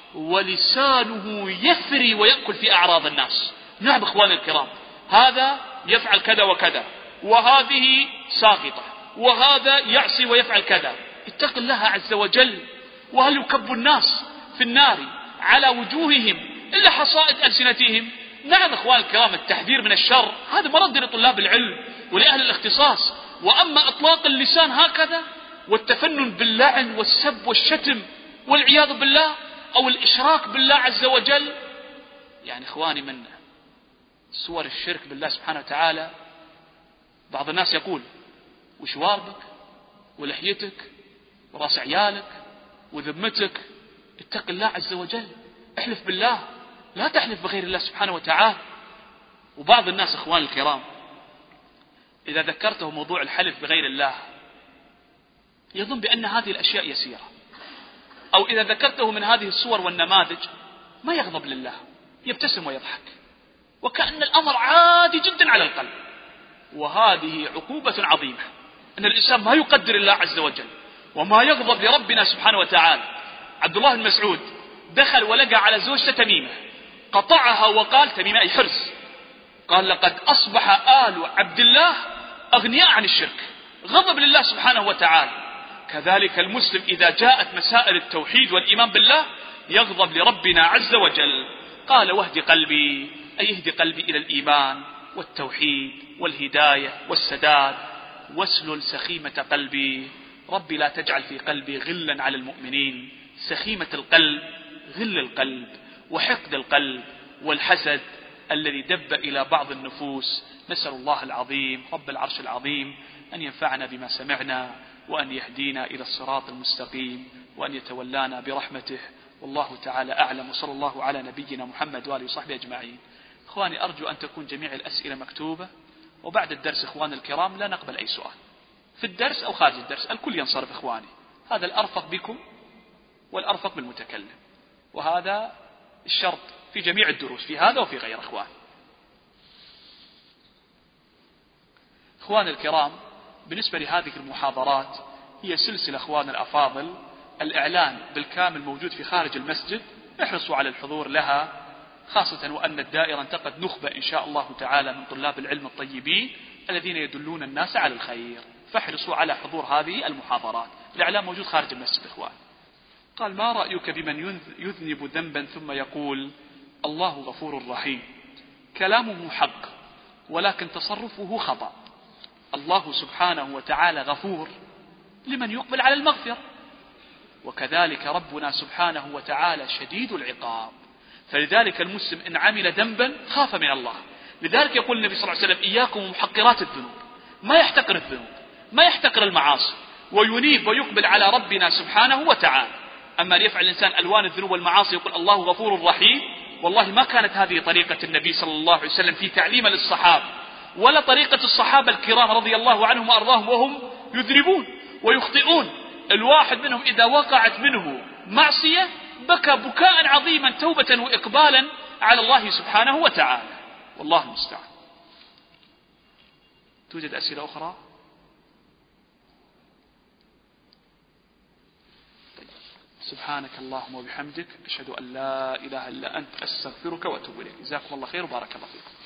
ولسانه يثري ويأكل في أعراض الناس. نعم إخواني الكرام، هذا يفعل كذا وكذا، وهذه ساقطة، وهذا يعصي ويفعل كذا. اتق الله عز وجل. وهل يكب الناس في النار على وجوههم إلا حصائد ألسنتهم؟ نعم إخواني الكرام، التحذير من الشر هذا مرد لطلاب العلم ولأهل الاختصاص. وأما إطلاق اللسان هكذا والتفنن باللعن والسب والشتم والعياذ بالله، أو الإشراك بالله عز وجل، يعني إخواني من صور الشرك بالله سبحانه وتعالى. بعض الناس يقول: وشواربك ولحيتك وراس عيالك وذمتك، اتق الله عز وجل، احلف بالله، لا تحلف بغير الله سبحانه وتعالى. وبعض الناس إخواني الكرام إذا ذكرته موضوع الحلف بغير الله يظن بأن هذه الأشياء يسيرة، أو إذا ذكرته من هذه الصور والنماذج ما يغضب لله، يبتسم ويضحك، وكأن الأمر عادي جدا على القلب. وهذه عقوبة عظيمة، أن الإنسان ما يقدر الله عز وجل وما يغضب لربنا سبحانه وتعالى. عبد الله بن مسعود دخل ولقى على زوجته تميمة، قطعها وقال: تميمة أي حرز. قال: لقد أصبح آل عبد الله أغنياء عن الشرك. غضب لله سبحانه وتعالى. كذلك المسلم إذا جاءت مسائل التوحيد والإيمان بالله يغضب لربنا عز وجل. قال: واهد قلبي، أي اهد قلبي إلى الإيمان والتوحيد والهداية والسداد، واسلل سخيمة قلبي. ربي لا تجعل في قلبي غلا على المؤمنين. سخيمة القلب، غل القلب وحقد القلب والحسد الذي دب إلى بعض النفوس. نسأل الله العظيم رب العرش العظيم أن ينفعنا بما سمعنا، وأن يهدينا إلى الصراط المستقيم، وأن يتولانا برحمته. والله تعالى أعلم، وصلى الله على نبينا محمد وآله وصحبه أجمعين. إخواني أرجو أن تكون جميع الأسئلة مكتوبة، وبعد الدرس إخواني الكرام لا نقبل أي سؤال في الدرس أو خارج الدرس، الكل ينصرف إخواني. هذا الأرفق بكم والأرفق بالمتكلم، وهذا الشرط في جميع الدروس، في هذا وفي غير. إخواني الكرام، بالنسبة لهذه المحاضرات هي سلسلة إخواننا الأفاضل، الإعلان بالكامل موجود في خارج المسجد، احرصوا على الحضور لها، خاصة وأن الدائرة انتقد نخبة إن شاء الله تعالى من طلاب العلم الطيبين الذين يدلون الناس على الخير، فاحرصوا على حضور هذه المحاضرات. الإعلان موجود خارج المسجد إخوان. قال: ما رأيك بمن يذنب ذنبا ثم يقول الله غفور رحيم؟ كلامه حق ولكن تصرفه خطأ. الله سبحانه وتعالى غفور لمن يقبل على المغفرة، وكذلك ربنا سبحانه وتعالى شديد العقاب. فلذلك المسلم إن عمل ذنبا خاف من الله. لذلك يقول النبي صلى الله عليه وسلم: إياكم ومحقرات الذنوب. ما يحتقر الذنوب، ما يحتقر المعاصي، وينيب ويقبل على ربنا سبحانه وتعالى. أما يفعل الإنسان ألوان الذنوب والمعاصي يقول الله غفور رحيم، والله ما كانت هذه طريقة النبي صلى الله عليه وسلم في تعليم للصحابة، ولا طريقة الصحابة الكرام رضي الله عنهم وأرضاهم وهم يذنبون ويخطئون. الواحد منهم إذا وقعت منه معصية بكى بكاء عظيما توبة وإقبالا على الله سبحانه وتعالى. والله المستعان. توجد أسئلة أخرى؟ طيب. سبحانك اللهم وبحمدك أشهد أن لا إله إلا أنت أستغفرك وأتوب إليك. جزاكم الله خير وبارك الله فيكم.